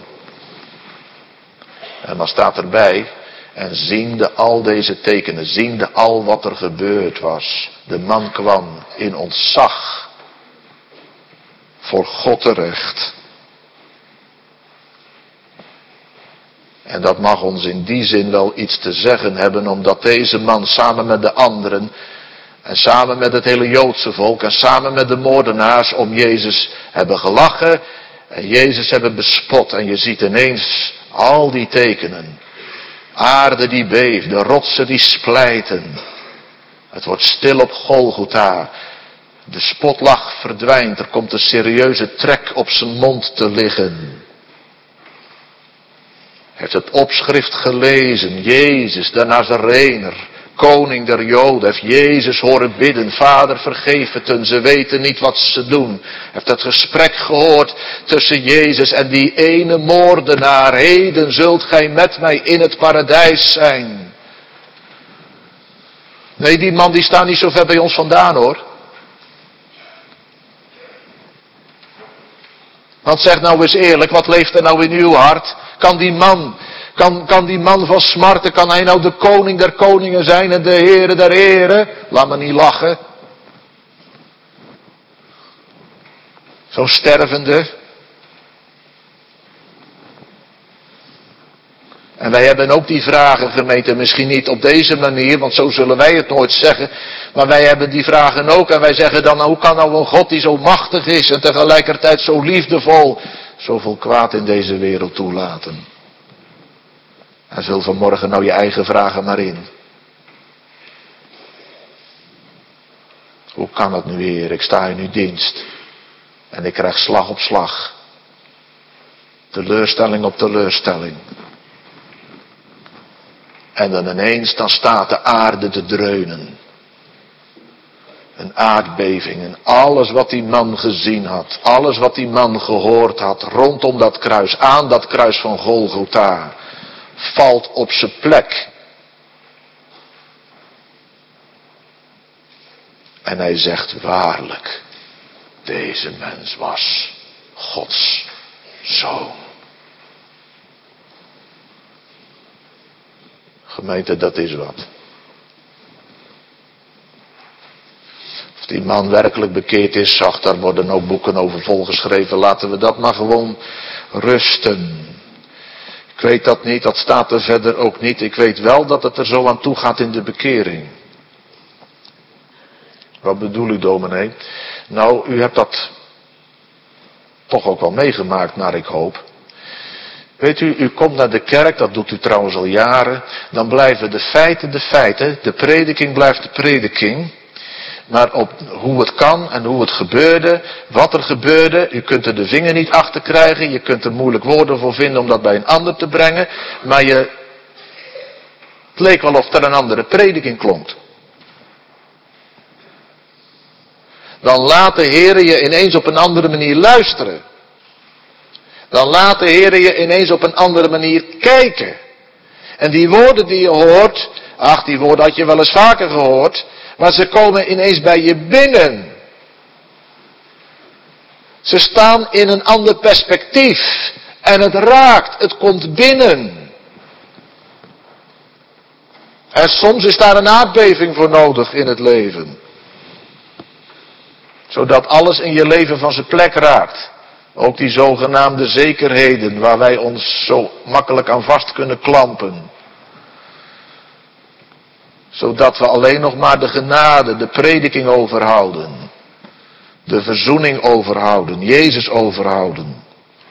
En dan staat erbij, en ziende al deze tekenen, ziende al wat er gebeurd was. De man kwam in ontzag voor God terecht. En dat mag ons in die zin wel iets te zeggen hebben, omdat deze man samen met de anderen en samen met het hele Joodse volk en samen met de moordenaars om Jezus hebben gelachen en Jezus hebben bespot. En je ziet ineens al die tekenen. Aarde die beeft, de rotsen die splijten. Het wordt stil op Golgotha. De spotlach verdwijnt, er komt een serieuze trek op zijn mond te liggen. Heeft het opschrift gelezen, Jezus de Nazarener, koning der Joden, heeft Jezus horen bidden, Vader vergeef het hun, ze weten niet wat ze doen. Heeft het gesprek gehoord tussen Jezus en die ene moordenaar, heden zult gij met mij in het paradijs zijn. Nee, die man die staat niet zo ver bij ons vandaan hoor. Want zeg nou eens eerlijk, wat leeft er nou in uw hart? Kan die man Kan die man van smarten, kan hij nou de koning der koningen zijn en de Heere der heren? Laat me niet lachen. Zo'n stervende. En wij hebben ook die vragen, gemeente, misschien niet op deze manier, want zo zullen wij het nooit zeggen. Maar wij hebben die vragen ook en wij zeggen dan, hoe kan nou een God die zo machtig is en tegelijkertijd zo liefdevol, zoveel kwaad in deze wereld toelaten? En vul vanmorgen nou je eigen vragen maar in. Hoe kan het nu, Heer? Ik sta in uw dienst. En ik krijg slag op slag. Teleurstelling op teleurstelling. En dan ineens, dan staat de aarde te dreunen. Een aardbeving. En alles wat die man gezien had. Alles wat die man gehoord had. Rondom dat kruis. Aan dat kruis van Golgotha. Valt op zijn plek. En hij zegt waarlijk. Deze mens was Gods zoon. Gemeente, dat is wat. Of die man werkelijk bekeerd is, daar worden ook boeken over volgeschreven. Laten we dat maar gewoon rusten. Ik weet dat niet, dat staat er verder ook niet. Ik weet wel dat het er zo aan toe gaat in de bekering. Wat bedoel u, dominee? Nou, u hebt dat toch ook wel meegemaakt, naar ik hoop. Weet u, u komt naar de kerk, dat doet u trouwens al jaren. Dan blijven de feiten de feiten. De prediking blijft de prediking. Maar op hoe het kan en hoe het gebeurde, wat er gebeurde. U kunt er de vinger niet achter krijgen. Je kunt er moeilijk woorden voor vinden om dat bij een ander te brengen. Maar het leek wel of er een andere prediking klonk. Dan laat de Heere je ineens op een andere manier luisteren. Dan laat de Heere je ineens op een andere manier kijken. En die woorden die je hoort, die woorden had je wel eens vaker gehoord, maar ze komen ineens bij je binnen. Ze staan in een ander perspectief. En het raakt, het komt binnen. En soms is daar een aardbeving voor nodig in het leven. Zodat alles in je leven van zijn plek raakt. Ook die zogenaamde zekerheden waar wij ons zo makkelijk aan vast kunnen klampen. Zodat we alleen nog maar de genade, de prediking overhouden. De verzoening overhouden, Jezus overhouden.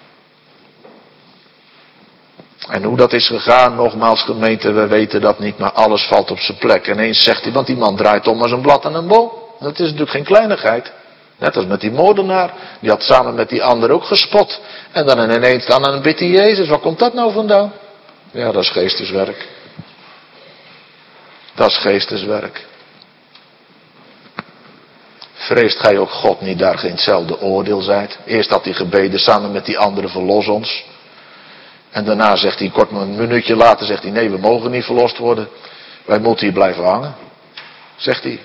En hoe dat is gegaan, nogmaals gemeente, we weten dat niet, maar alles valt op zijn plek. En ineens zegt hij, want die man draait om als een blad aan een boom. Dat is natuurlijk geen kleinigheid. Net als met die moordenaar, die had samen met die ander ook gespot. En dan ineens dan bidt hij Jezus, waar komt dat nou vandaan? Ja, dat is geesteswerk. Dat is geesteswerk. Vreest gij ook God niet daar geen hetzelfde oordeel zijt? Eerst had hij gebeden samen met die anderen, verlos ons. En daarna zegt hij, kort een minuutje later zegt hij, nee, we mogen niet verlost worden. Wij moeten hier blijven hangen. Zegt hij.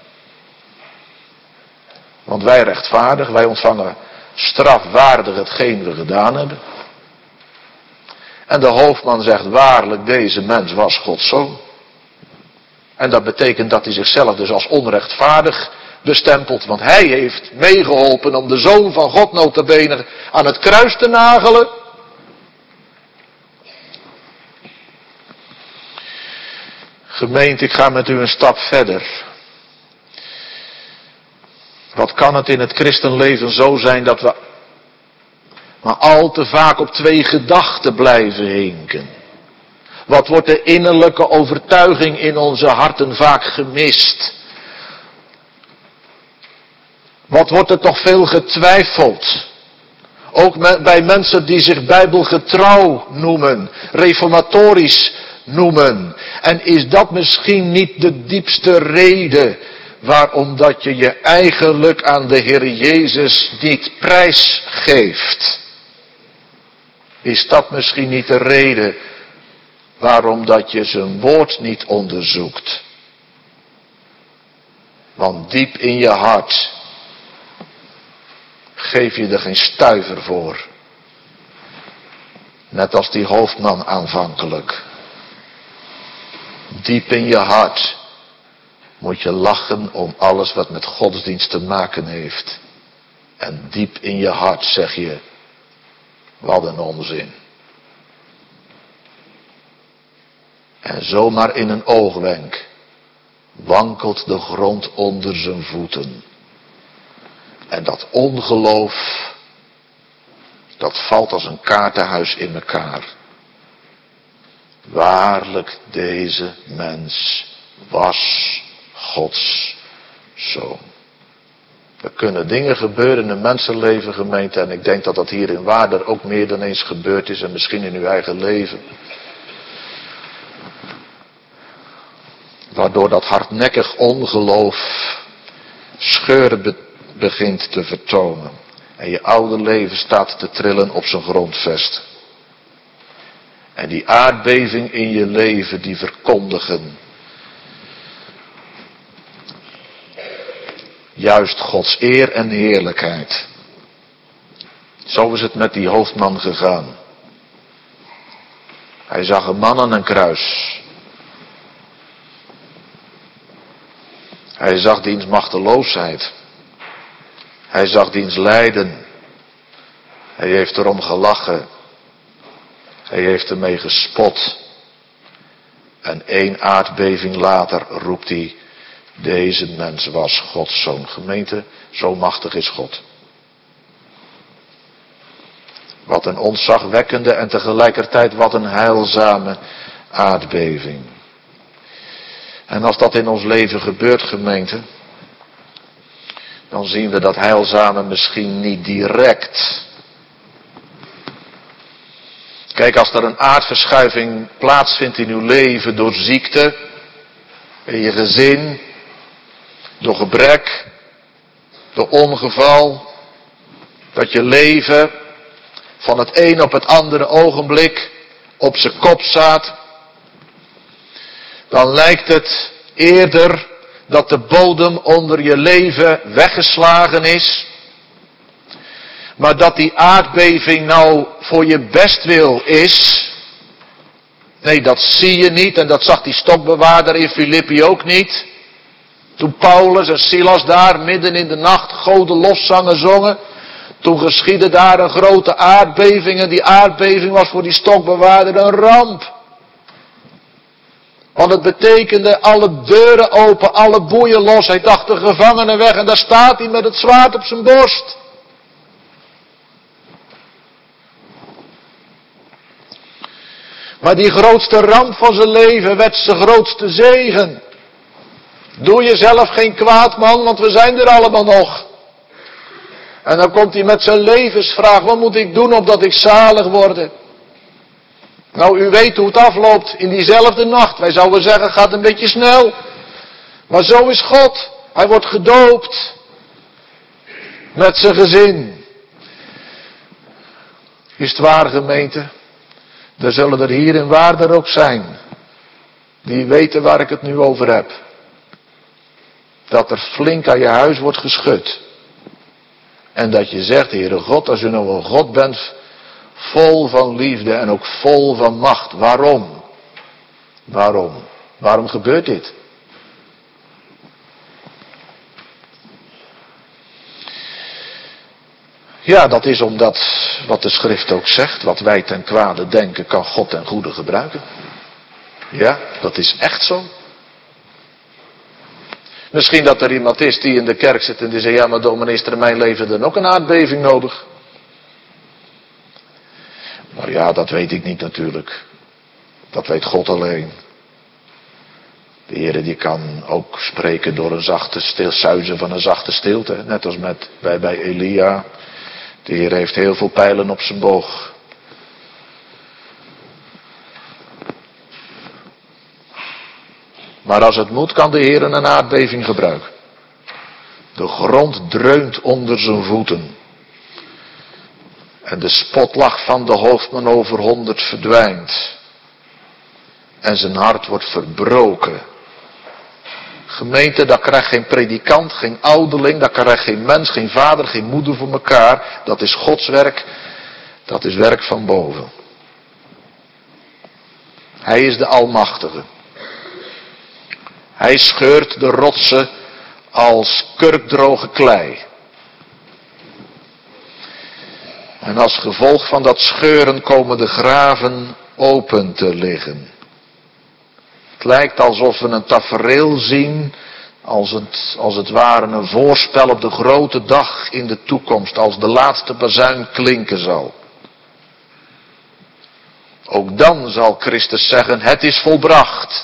Want wij rechtvaardig, wij ontvangen strafwaardig hetgeen we gedaan hebben. En de hoofdman zegt, waarlijk, deze mens was Gods zoon. En dat betekent dat hij zichzelf dus als onrechtvaardig bestempelt. Want hij heeft meegeholpen om de Zoon van God nota bene aan het kruis te nagelen. Gemeente, ik ga met u een stap verder. Wat kan het in het christenleven zo zijn dat we maar al te vaak op twee gedachten blijven hinken? Wat wordt de innerlijke overtuiging in onze harten vaak gemist? Wat wordt er toch veel getwijfeld? Ook bij mensen die zich bijbelgetrouw noemen, reformatorisch noemen. En is dat misschien niet de diepste reden waarom dat je je eigenlijk aan de Heer Jezus niet prijsgeeft? Is dat misschien niet de reden waarom dat je zijn woord niet onderzoekt? Want diep in je hart geef je er geen stuiver voor. Net als die hoofdman aanvankelijk. Diep in je hart moet je lachen om alles wat met godsdienst te maken heeft. En diep in je hart zeg je, wat een onzin. En zomaar in een oogwenk wankelt de grond onder zijn voeten. En dat ongeloof, dat valt als een kaartenhuis in elkaar. Waarlijk, deze mens was Gods zoon. Er kunnen dingen gebeuren in een mensenleven, gemeente, en ik denk dat dat hier in Waarder ook meer dan eens gebeurd is en misschien in uw eigen leven. Waardoor dat hardnekkig ongeloof scheuren begint te vertonen. En je oude leven staat te trillen op zijn grondvest. En die aardbeving in je leven, die verkondigen juist Gods eer en heerlijkheid. Zo is het met die hoofdman gegaan. Hij zag een man aan een kruis. Hij zag diens machteloosheid. Hij zag diens lijden. Hij heeft erom gelachen. Hij heeft ermee gespot. En 1 aardbeving later roept hij, deze mens was Gods zoon. Gemeente, zo machtig is God. Wat een ontzagwekkende en tegelijkertijd wat een heilzame aardbeving. En als dat in ons leven gebeurt, gemeente, dan zien we dat heilzame misschien niet direct. Kijk, als er een aardverschuiving plaatsvindt in uw leven door ziekte, in je gezin, door gebrek, door ongeval, dat je leven van het een op het andere ogenblik op zijn kop staat, dan lijkt het eerder dat de bodem onder je leven weggeslagen is. Maar dat die aardbeving nou voor je bestwil is. Nee, dat zie je niet. En dat zag die stokbewaarder in Filippi ook niet. Toen Paulus en Silas daar midden in de nacht Goden lofzangen zongen. Toen geschiedde daar een grote aardbeving. En die aardbeving was voor die stokbewaarder een ramp. Want het betekende alle deuren open, alle boeien los. Hij dacht de gevangenen weg en daar staat hij met het zwaard op zijn borst. Maar die grootste ramp van zijn leven werd zijn grootste zegen. Doe jezelf geen kwaad, man, want we zijn er allemaal nog. En dan komt hij met zijn levensvraag, wat moet ik doen opdat ik zalig word? Nou, u weet hoe het afloopt in diezelfde nacht. Wij zouden zeggen, gaat een beetje snel. Maar zo is God. Hij wordt gedoopt. Met zijn gezin. Is het waar, gemeente? Er zullen er hier in Waarder ook zijn. Die weten waar ik het nu over heb. Dat er flink aan je huis wordt geschud. En dat je zegt, Heere God, als u nou een God bent, vol van liefde en ook vol van macht. Waarom? Waarom? Waarom gebeurt dit? Ja, dat is omdat, wat de schrift ook zegt, wat wij ten kwade denken, kan God ten goede gebruiken. Ja, dat is echt zo. Misschien dat er iemand is die in de kerk zit en die zegt, ja, maar dominee, is er in mijn leven dan ook een aardbeving nodig? Nou ja, dat weet ik niet natuurlijk. Dat weet God alleen. De Heer die kan ook spreken door een zachte suizen van een zachte stilte. Net als bij Elia. De Heer heeft heel veel pijlen op zijn boog. Maar als het moet, kan de Heer een aardbeving gebruiken. De grond dreunt onder zijn voeten. En de spotlach van de hoofdman over 100 verdwijnt. En zijn hart wordt verbroken. Gemeente, daar krijgt geen predikant, geen ouderling, daar krijgt geen mens, geen vader, geen moeder voor elkaar. Dat is Gods werk, dat is werk van boven. Hij is de Almachtige. Hij scheurt de rotsen als kurkdroge klei. En als gevolg van dat scheuren komen de graven open te liggen. Het lijkt alsof we een tafereel zien, als het ware een voorspel op de grote dag in de toekomst, als de laatste bazuin klinken zal. Ook dan zal Christus zeggen, het is volbracht.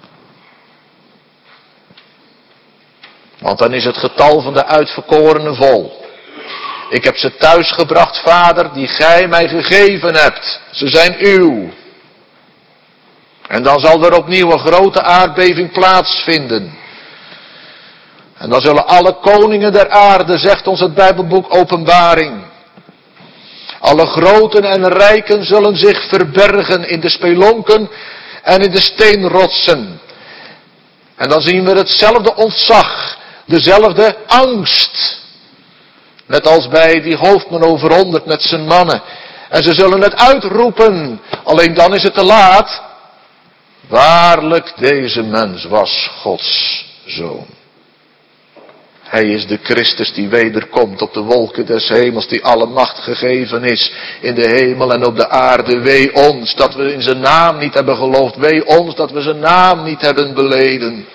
Want dan is het getal van de uitverkorenen vol. Ik heb ze thuisgebracht, Vader, die gij mij gegeven hebt. Ze zijn uw. En dan zal er opnieuw een grote aardbeving plaatsvinden. En dan zullen alle koningen der aarde, zegt ons het Bijbelboek Openbaring. Alle groten en rijken zullen zich verbergen in de spelonken en in de steenrotsen. En dan zien we hetzelfde ontzag, dezelfde angst. Net als bij die hoofdman over 100 met zijn mannen. En ze zullen het uitroepen, alleen dan is het te laat. Waarlijk, deze mens was Gods zoon. Hij is de Christus die wederkomt op de wolken des hemels, die alle macht gegeven is in de hemel en op de aarde. Wee ons dat we in zijn naam niet hebben geloofd. Wee ons dat we zijn naam niet hebben beleden.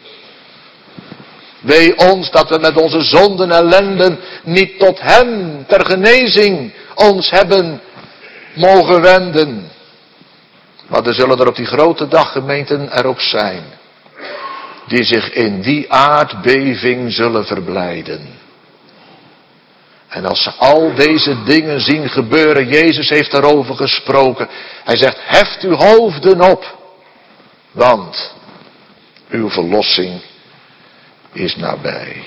Wee ons dat we met onze zonden en ellenden niet tot hem ter genezing ons hebben mogen wenden. Maar er zullen er op die grote dag gemeenten er ook zijn, die zich in die aardbeving zullen verblijden. En als ze al deze dingen zien gebeuren, Jezus heeft daarover gesproken. Hij zegt, heft uw hoofden op, want uw verlossing is nabij.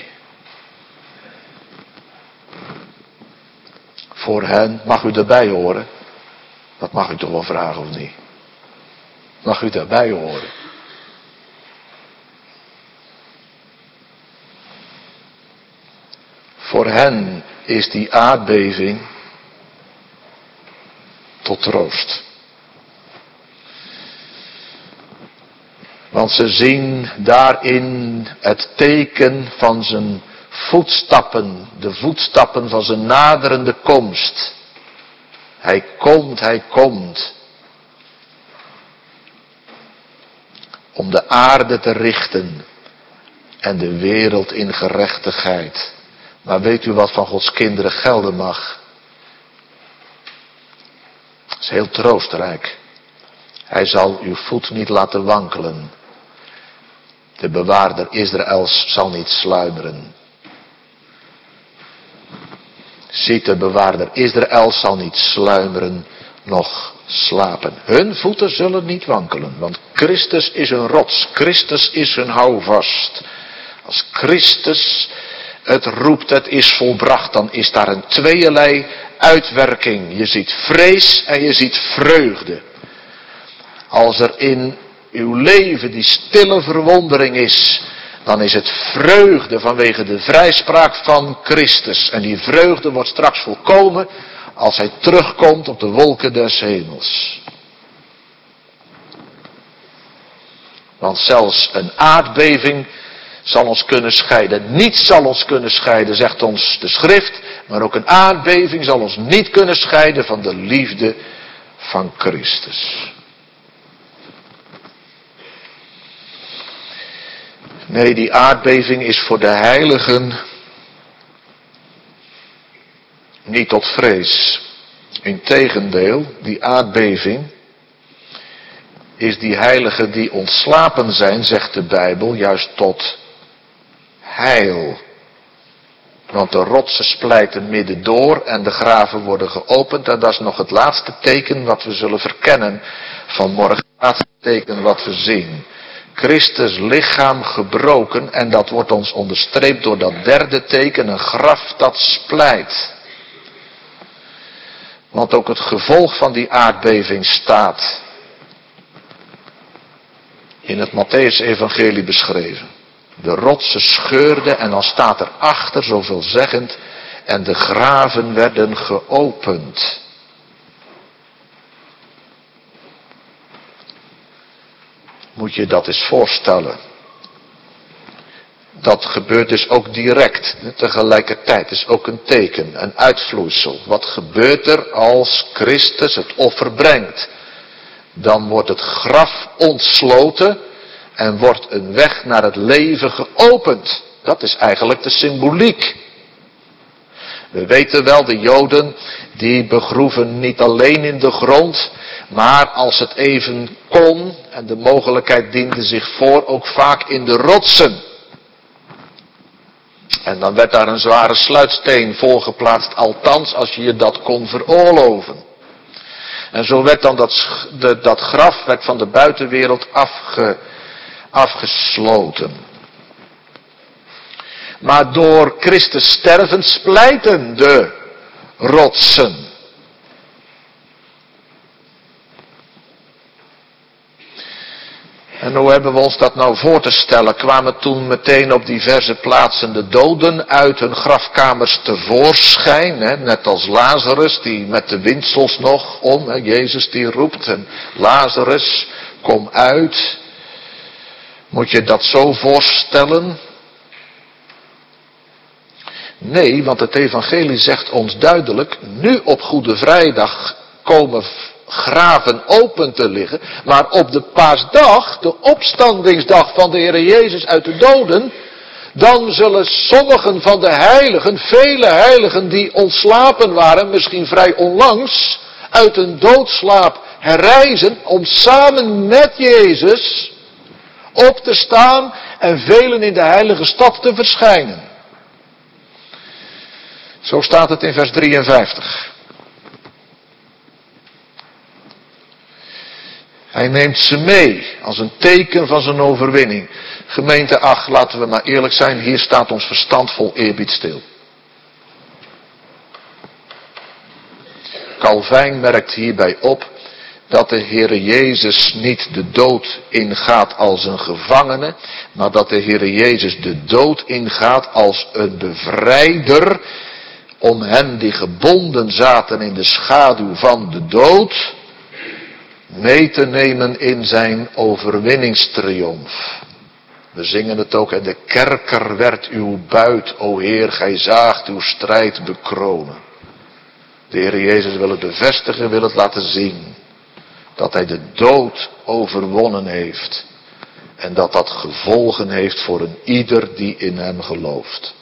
Voor hen, mag u daarbij horen? Dat mag u toch wel vragen of niet? Mag u daarbij horen? Voor hen is die aardbeving tot troost. Want ze zien daarin het teken van zijn voetstappen, de voetstappen van zijn naderende komst. Hij komt. Om de aarde te richten en de wereld in gerechtigheid. Maar weet u wat van Gods kinderen gelden mag? Dat is heel troostrijk. Hij zal uw voet niet laten wankelen. De bewaarder Israëls zal niet sluimeren. Ziet, de bewaarder Israëls zal niet sluimeren, noch slapen. Hun voeten zullen niet wankelen, want Christus is een rots. Christus is een houvast. Als Christus het roept, het is volbracht, dan is daar een tweeërlei uitwerking. Je ziet vrees en je ziet vreugde. Als er in uw leven die stille verwondering is, dan is het vreugde vanwege de vrijspraak van Christus. En die vreugde wordt straks volkomen als hij terugkomt op de wolken des hemels. Want zelfs een aardbeving zal ons kunnen scheiden. Niets zal ons kunnen scheiden, zegt ons de schrift. Maar ook een aardbeving zal ons niet kunnen scheiden van de liefde van Christus. Nee, die aardbeving is voor de heiligen niet tot vrees. Integendeel, die aardbeving is die heiligen die ontslapen zijn, zegt de Bijbel, juist tot heil. Want de rotsen splijten midden door en de graven worden geopend. En dat is nog het laatste teken wat we zullen verkennen vanmorgen. Het laatste teken wat we zien. Christus lichaam gebroken en dat wordt ons onderstreept door dat derde teken, een graf dat splijt. Want ook het gevolg van die aardbeving staat in het Mattheüs-evangelie beschreven. De rotsen scheurden en dan staat er achter zoveelzeggend en de graven werden geopend. Moet je dat eens voorstellen. Dat gebeurt dus ook direct, tegelijkertijd. Het is ook een teken, een uitvloeisel. Wat gebeurt er als Christus het offer brengt? Dan wordt het graf ontsloten en wordt een weg naar het leven geopend. Dat is eigenlijk de symboliek. We weten wel, de Joden die begroeven niet alleen in de grond, maar als het even kon en de mogelijkheid diende zich voor, ook vaak in de rotsen. En dan werd daar een zware sluitsteen voorgeplaatst, althans als je dat kon veroorloven. En zo werd dan dat graf werd van de buitenwereld afgesloten. Maar door Christus sterven splijten de rotsen. En hoe hebben we ons dat nou voor te stellen? Kwamen toen meteen op diverse plaatsen de doden uit hun grafkamers tevoorschijn. Net als Lazarus die met de windsels nog om. Jezus die roept en Lazarus kom uit. Moet je dat zo voorstellen? Nee, want het evangelie zegt ons duidelijk, nu op Goede Vrijdag komen graven open te liggen, maar op de paasdag, de opstandingsdag van de Heer Jezus uit de doden, dan zullen sommigen van de heiligen, vele heiligen die ontslapen waren, misschien vrij onlangs, uit een doodslaap herrijzen om samen met Jezus op te staan en velen in de heilige stad te verschijnen. Zo staat het in vers 53. Hij neemt ze mee als een teken van zijn overwinning. Gemeente, ach, laten we maar eerlijk zijn, hier staat ons verstand vol eerbied stil. Calvijn merkt hierbij op dat de Heere Jezus niet de dood ingaat als een gevangene, maar dat de Heere Jezus de dood ingaat als een bevrijder, om hen die gebonden zaten in de schaduw van de dood, mee te nemen in zijn overwinningstriomf. We zingen het ook, en de kerker werd uw buit, o Heer, gij zaagt uw strijd bekronen. De Heer Jezus wil het bevestigen, wil het laten zien, dat hij de dood overwonnen heeft. En dat dat gevolgen heeft voor een ieder die in hem gelooft.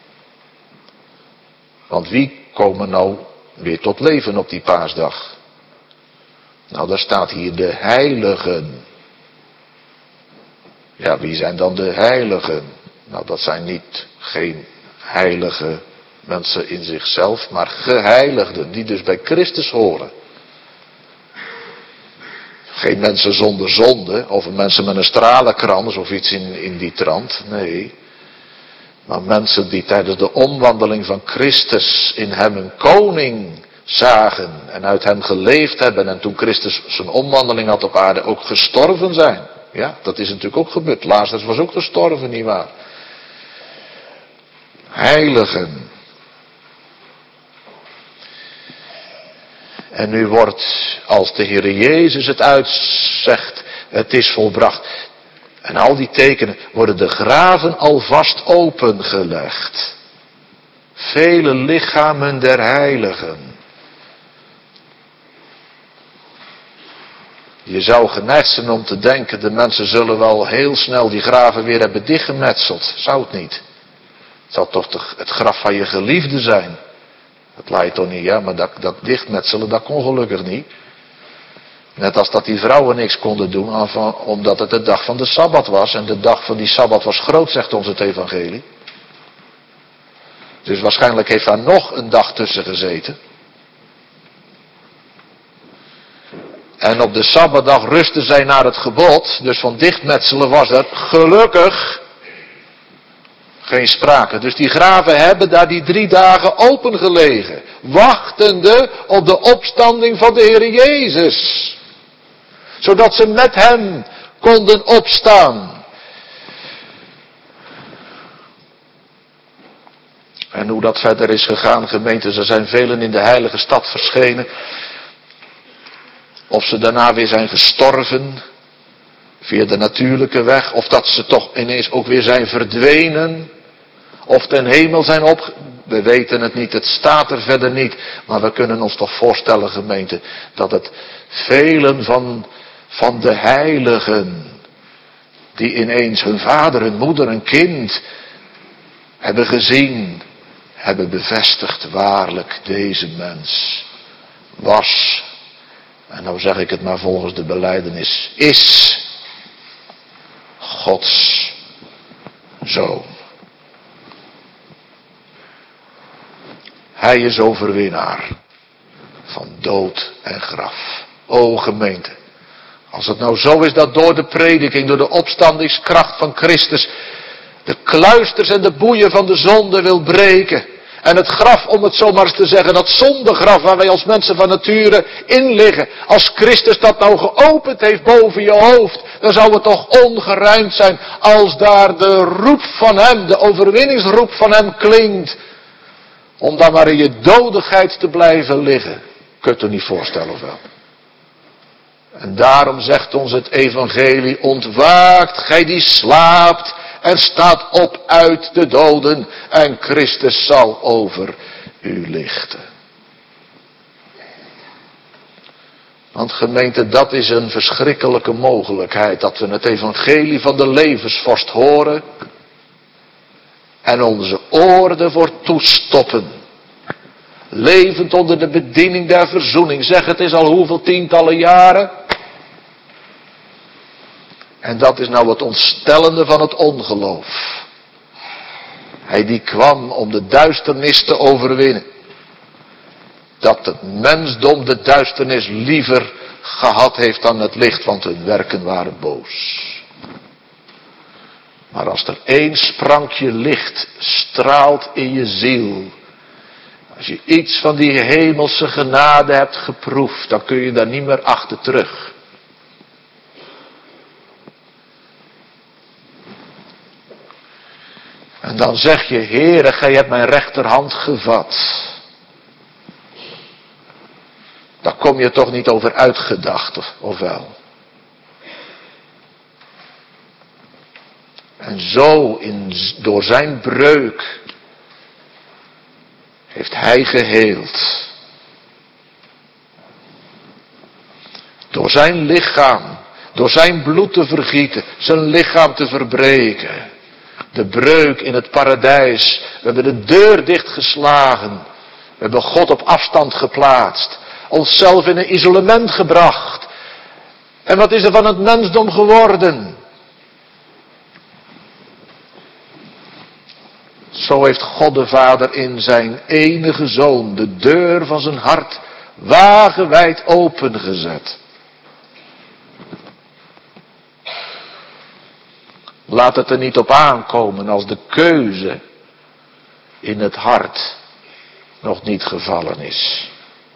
Want wie komen nou weer tot leven op die paasdag? Nou, daar staat hier de heiligen. Ja, wie zijn dan de heiligen? Nou, dat zijn geen heilige mensen in zichzelf, maar geheiligden, die dus bij Christus horen. Geen mensen zonder zonde, of mensen met een stralenkrans of iets in die trant, nee. Maar mensen die tijdens de omwandeling van Christus in hem een koning zagen en uit hem geleefd hebben en toen Christus zijn omwandeling had op aarde ook gestorven zijn. Ja, dat is natuurlijk ook gebeurd. Lazarus was ook gestorven, nietwaar? Heiligen. En nu wordt, als de Heer Jezus het uitzegt, het is volbracht. En al die tekenen worden de graven alvast opengelegd. Vele lichamen der heiligen. Je zou geneigd zijn om te denken, de mensen zullen wel heel snel die graven weer hebben dichtgemetseld. Zou het niet? Het zou toch het graf van je geliefde zijn. Dat lijkt toch niet, ja, maar dat dichtmetselen, dat kon gelukkig niet. Net als dat die vrouwen niks konden doen, omdat het de dag van de Sabbat was. En de dag van die Sabbat was groot, zegt ons het evangelie. Dus waarschijnlijk heeft daar nog een dag tussen gezeten. En op de Sabbatdag rustten zij naar het gebod. Dus van dichtmetselen was er gelukkig geen sprake. Dus die graven hebben daar die 3 dagen open gelegen. Wachtende op de opstanding van de Heer Jezus. Zodat ze met hem konden opstaan. En hoe dat verder is gegaan, gemeente, er zijn velen in de heilige stad verschenen. Of ze daarna weer zijn gestorven. via de natuurlijke weg, of dat ze toch ineens ook weer zijn verdwenen, of ten hemel zijn we weten het niet, het staat er verder niet, maar we kunnen ons toch voorstellen, gemeente, dat het velen van de heiligen, die ineens hun vader, hun moeder, hun kind hebben gezien, hebben bevestigd, waarlijk, deze mens was, en nou zeg ik het maar volgens de belijdenis, is Gods zoon. Hij is overwinnaar van dood en graf. O gemeente, als het nou zo is dat door de prediking, door de opstandingskracht van Christus, de kluisters en de boeien van de zonde wil breken. En het graf, om het zo maar eens te zeggen, dat zondegraf waar wij als mensen van nature in liggen. Als Christus dat nou geopend heeft boven je hoofd, dan zou het toch ongeruimd zijn als daar de roep van hem, de overwinningsroep van hem klinkt. Om dan maar in je dodigheid te blijven liggen. Kun je het er niet voorstellen of wel? En daarom zegt ons het evangelie, ontwaakt gij die slaapt en staat op uit de doden en Christus zal over u lichten. Want gemeente, dat is een verschrikkelijke mogelijkheid, dat we het evangelie van de levensvorst horen en onze oren ervoor toestoppen. Levend onder de bediening der verzoening. Zeg, het is al hoeveel tientallen jaren. En dat is nou het ontstellende van het ongeloof. Hij die kwam om de duisternis te overwinnen. Dat het mensdom de duisternis liever gehad heeft dan het licht, want hun werken waren boos. Maar als er één sprankje licht straalt in je ziel, als je iets van die hemelse genade hebt geproefd, dan kun je daar niet meer achter terug. En dan zeg je, Heere, gij hebt mijn rechterhand gevat. Daar kom je toch niet over uitgedacht, of wel? En zo, door zijn breuk, heeft hij geheeld. Door zijn lichaam, door zijn bloed te vergieten, zijn lichaam te verbreken. De breuk in het paradijs. We hebben de deur dichtgeslagen. We hebben God op afstand geplaatst. Onszelf in een isolement gebracht. En wat is er van het mensdom geworden? Zo heeft God de Vader in zijn enige Zoon de deur van zijn hart wagenwijd opengezet. Laat het er niet op aankomen als de keuze in het hart nog niet gevallen is.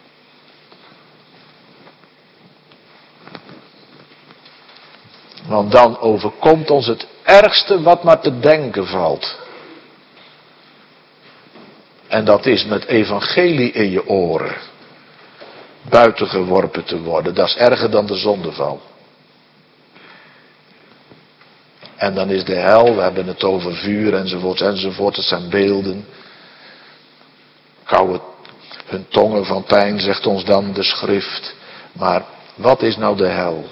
Want dan overkomt ons het ergste wat maar te denken valt. En dat is met evangelie in je oren buitengeworpen te worden. Dat is erger dan de zondeval. En dan is de hel, we hebben het over vuur enzovoort enzovoort. Het zijn beelden. Kauwen hun tongen van pijn, zegt ons dan de schrift. Maar wat is nou de hel?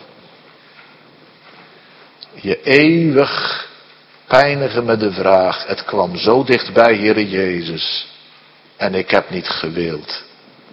Je eeuwig pijnigen met de vraag, het kwam zo dichtbij, Heere Jezus. En ik heb niet gewild.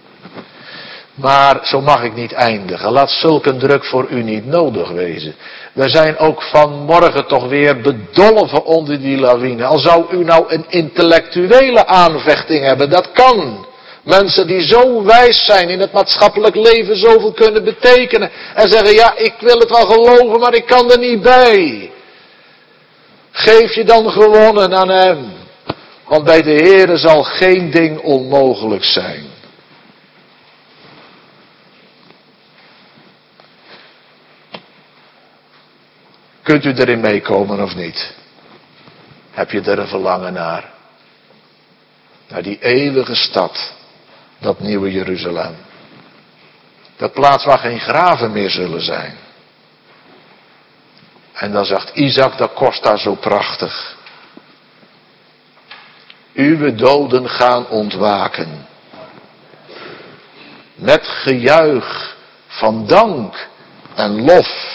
Maar zo mag ik niet eindigen. Laat zulk een druk voor u niet nodig wezen. We zijn ook vanmorgen toch weer bedolven onder die lawine. Al zou u nou een intellectuele aanvechting hebben, dat kan. Mensen die zo wijs zijn in het maatschappelijk leven zoveel kunnen betekenen. En zeggen, ja, ik wil het wel geloven, maar ik kan er niet bij. Geef je dan gewonnen aan hem. Want bij de Heere zal geen ding onmogelijk zijn. Kunt u erin meekomen of niet? Heb je er een verlangen naar? Naar die eeuwige stad. Dat nieuwe Jeruzalem. Dat plaats waar geen graven meer zullen zijn. En dan zegt Isaac da Costa zo prachtig. Uwe doden gaan ontwaken. Met gejuich van dank en lof.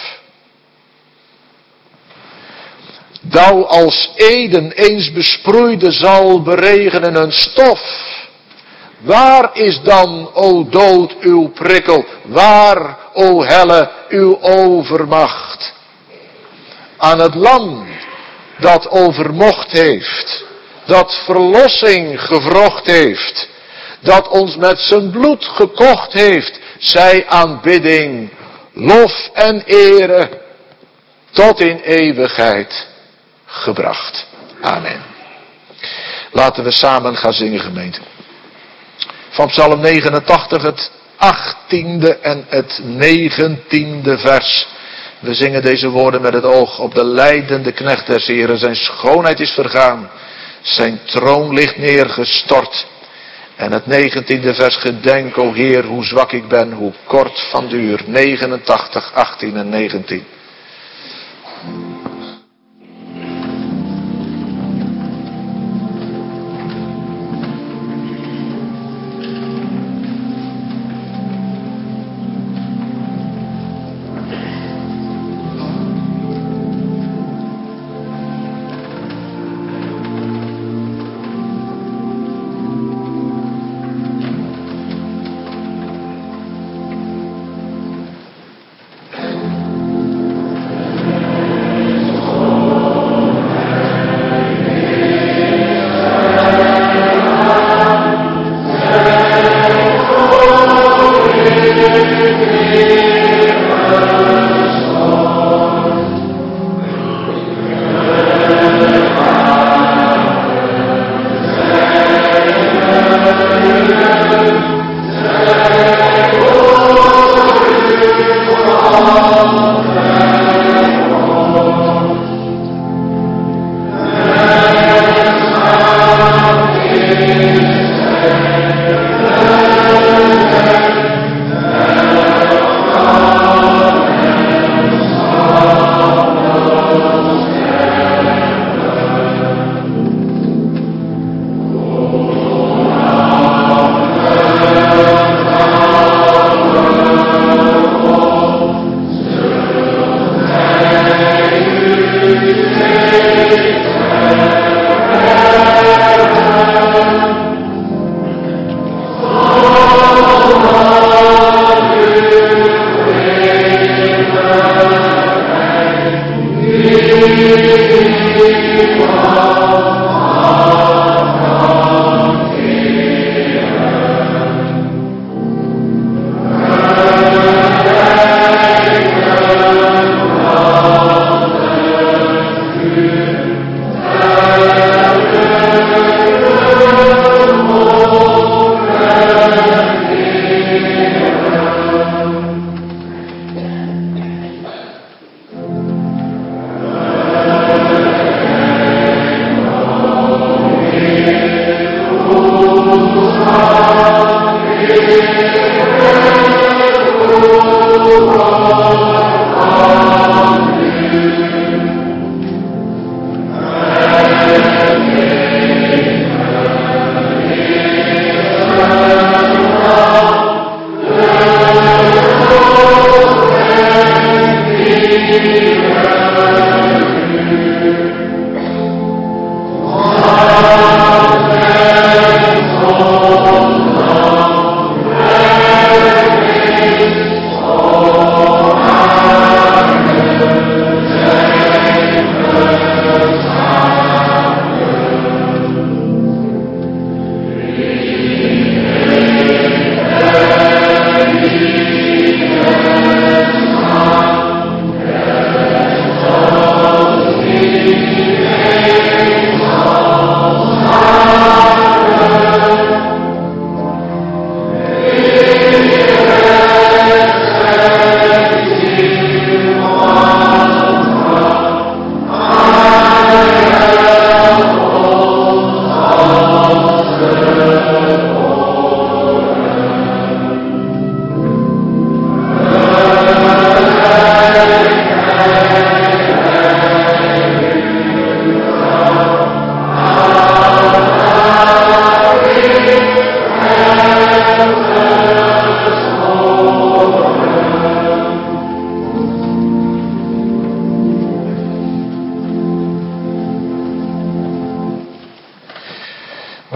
Douw als Eden eens besproeide zal beregenen een stof. Waar is dan, o dood, uw prikkel? Waar, o helle, uw overmacht? Aan het lam dat overmocht heeft, dat verlossing gevrocht heeft, dat ons met zijn bloed gekocht heeft, zij aanbidding, lof en ere, tot in eeuwigheid gebracht. Amen. Laten we samen gaan zingen, gemeente. Van Psalm 89, het 18e en het 19e vers. We zingen deze woorden met het oog op de lijdende knecht des Heren. Zijn schoonheid is vergaan. Zijn troon ligt neergestort. En het 19e vers. Gedenk, o Heer, hoe zwak ik ben, hoe kort van duur. 89, 18 en 19.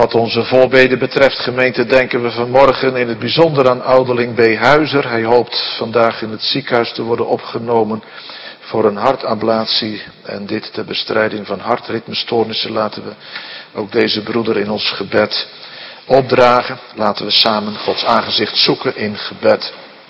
Wat onze voorbeden betreft, gemeente, denken we vanmorgen in het bijzonder aan ouderling B. Huizer. Hij hoopt vandaag in het ziekenhuis te worden opgenomen voor een hartablatie. En dit ter bestrijding van hartritmestoornissen. Laten we ook deze broeder in ons gebed opdragen. Laten we samen Gods aangezicht zoeken in gebed.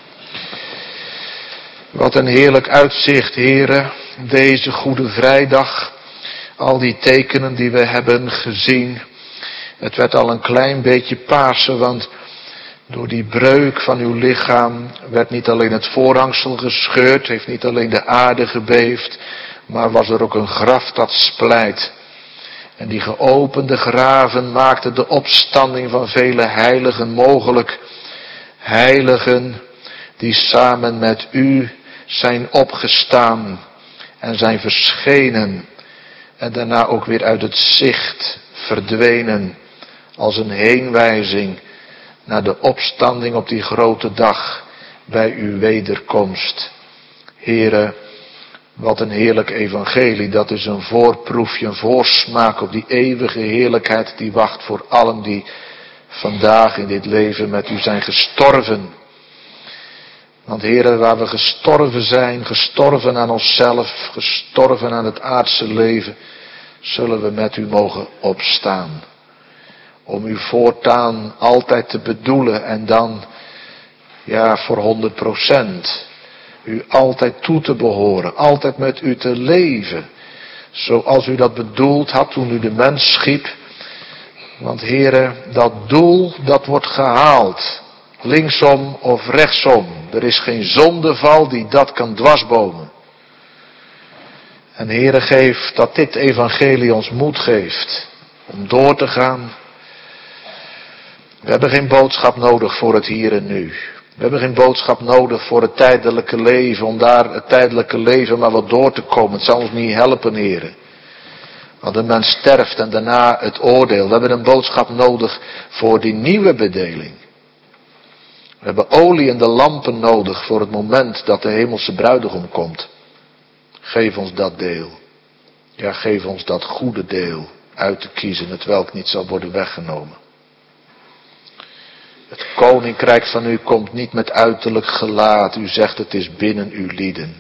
Wat een heerlijk uitzicht, Heere, deze Goede Vrijdag. Al die tekenen die we hebben gezien. Het werd al een klein beetje Pasen, want door die breuk van uw lichaam werd niet alleen het voorhangsel gescheurd, heeft niet alleen de aarde gebeefd, maar was er ook een graf dat splijt. En die geopende graven maakten de opstanding van vele heiligen mogelijk. Heiligen die samen met u zijn opgestaan en zijn verschenen en daarna ook weer uit het zicht verdwenen als een heenwijzing naar de opstanding op die grote dag bij uw wederkomst. Heere, wat een heerlijk evangelie, dat is een voorproefje, een voorsmaak op die eeuwige heerlijkheid die wacht voor allen die vandaag in dit leven met u zijn gestorven. Want Heere, waar we gestorven zijn, gestorven aan onszelf, gestorven aan het aardse leven, zullen we met u mogen opstaan. Om u voortaan altijd te bedoelen en dan, ja, voor 100%. U altijd toe te behoren, altijd met u te leven. Zoals u dat bedoeld had toen u de mens schiep. Want Heere, dat doel, dat wordt gehaald. Linksom of rechtsom. Er is geen zondeval die dat kan dwarsbomen. En Heere, geef dat dit evangelie ons moed geeft om door te gaan. We hebben geen boodschap nodig voor het hier en nu. We hebben geen boodschap nodig voor het tijdelijke leven, om daar het tijdelijke leven maar wat door te komen. Het zal ons niet helpen, Heere. Want een mens sterft en daarna het oordeel. We hebben een boodschap nodig voor die nieuwe bedeling. We hebben olie in de lampen nodig voor het moment dat de hemelse bruidegom komt. Geef ons dat deel. Ja, geef ons dat goede deel uit te kiezen, het welk niet zal worden weggenomen. Het koninkrijk van u komt niet met uiterlijk gelaat. U zegt het is binnen uw lieden.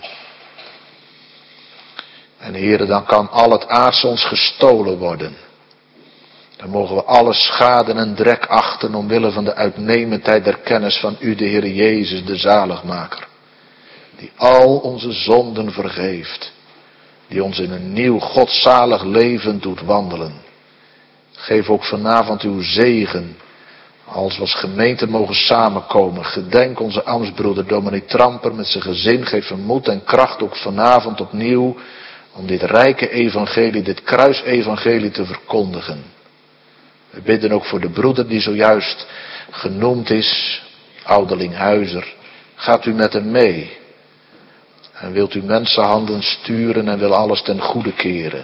En Heere, dan kan al het aardse ons gestolen worden. Dan mogen we alle schade en drek achten omwille van de uitnemendheid der kennis van u, de Heer Jezus, de zaligmaker. Die al onze zonden vergeeft. Die ons in een nieuw godzalig leven doet wandelen. Geef ook vanavond uw zegen. Als we als gemeente mogen samenkomen. Gedenk onze ambtsbroeder Dominee Tramper met zijn gezin. Geef hem moed en kracht ook vanavond opnieuw. Om dit rijke evangelie, dit kruisevangelie te verkondigen. We bidden ook voor de broeder die zojuist genoemd is. Ouderling Huizer. Gaat u met hem mee. En wilt u mensenhanden sturen en wil alles ten goede keren.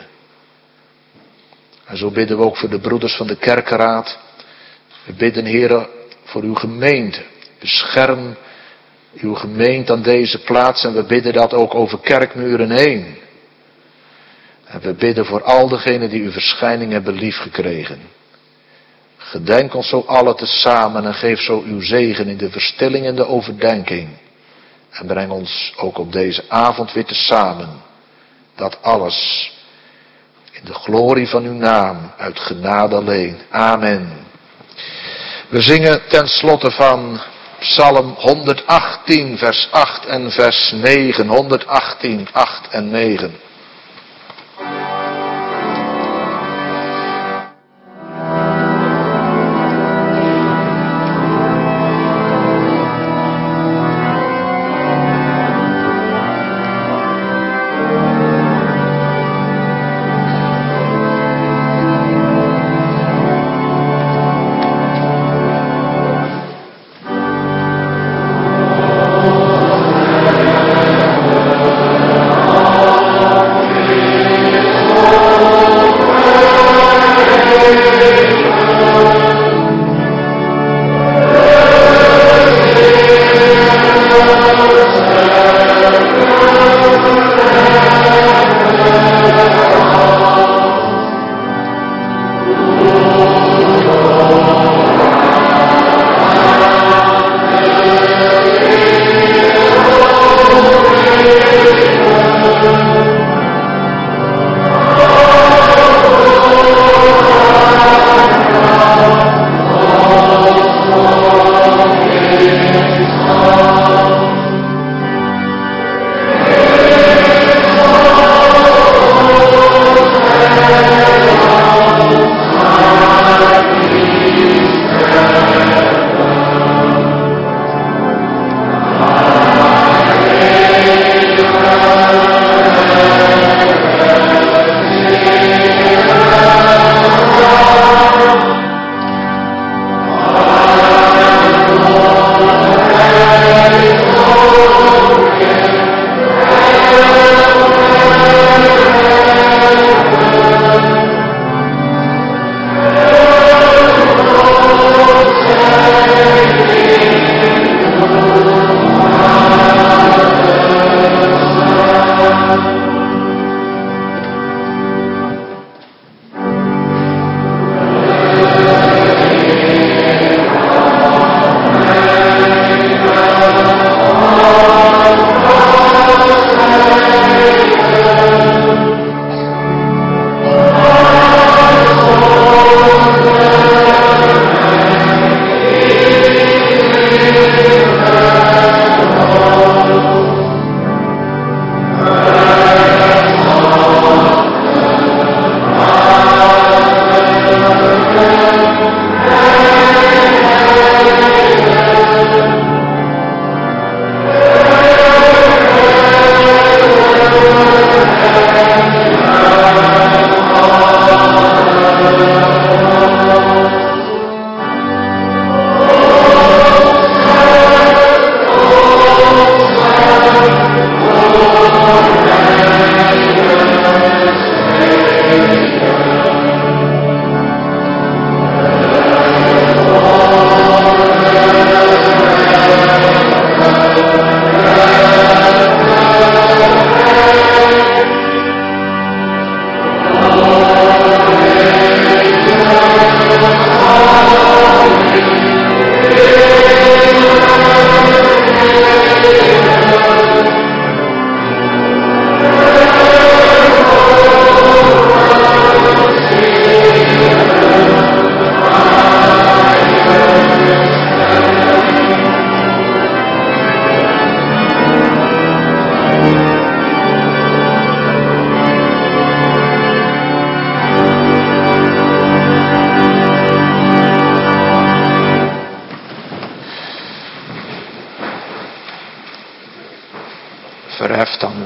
En zo bidden we ook voor de broeders van de kerkenraad. We bidden, Heere, voor uw gemeente. Bescherm uw gemeente aan deze plaats en we bidden dat ook over kerkmuren heen. En we bidden voor al degenen die uw verschijning hebben liefgekregen. Gedenk ons zo allen tezamen en geef zo uw zegen in de verstilling en de overdenking. En breng ons ook op deze avond weer tezamen. Dat alles in de glorie van uw naam, uit genade alleen. Amen. We zingen ten slotte van Psalm 118, vers 8 en vers 9. 118, 8 en 9.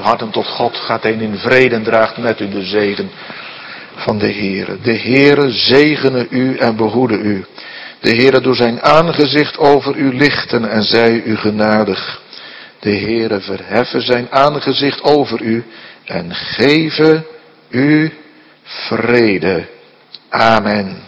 harten tot God. Gaat heen in vrede en draagt met u de zegen van de Heere. De Heere zegene u en behoede u. De Heere doe zijn aangezicht over u lichten en zij u genadig. De Heere verheffen zijn aangezicht over u en geven u vrede. Amen.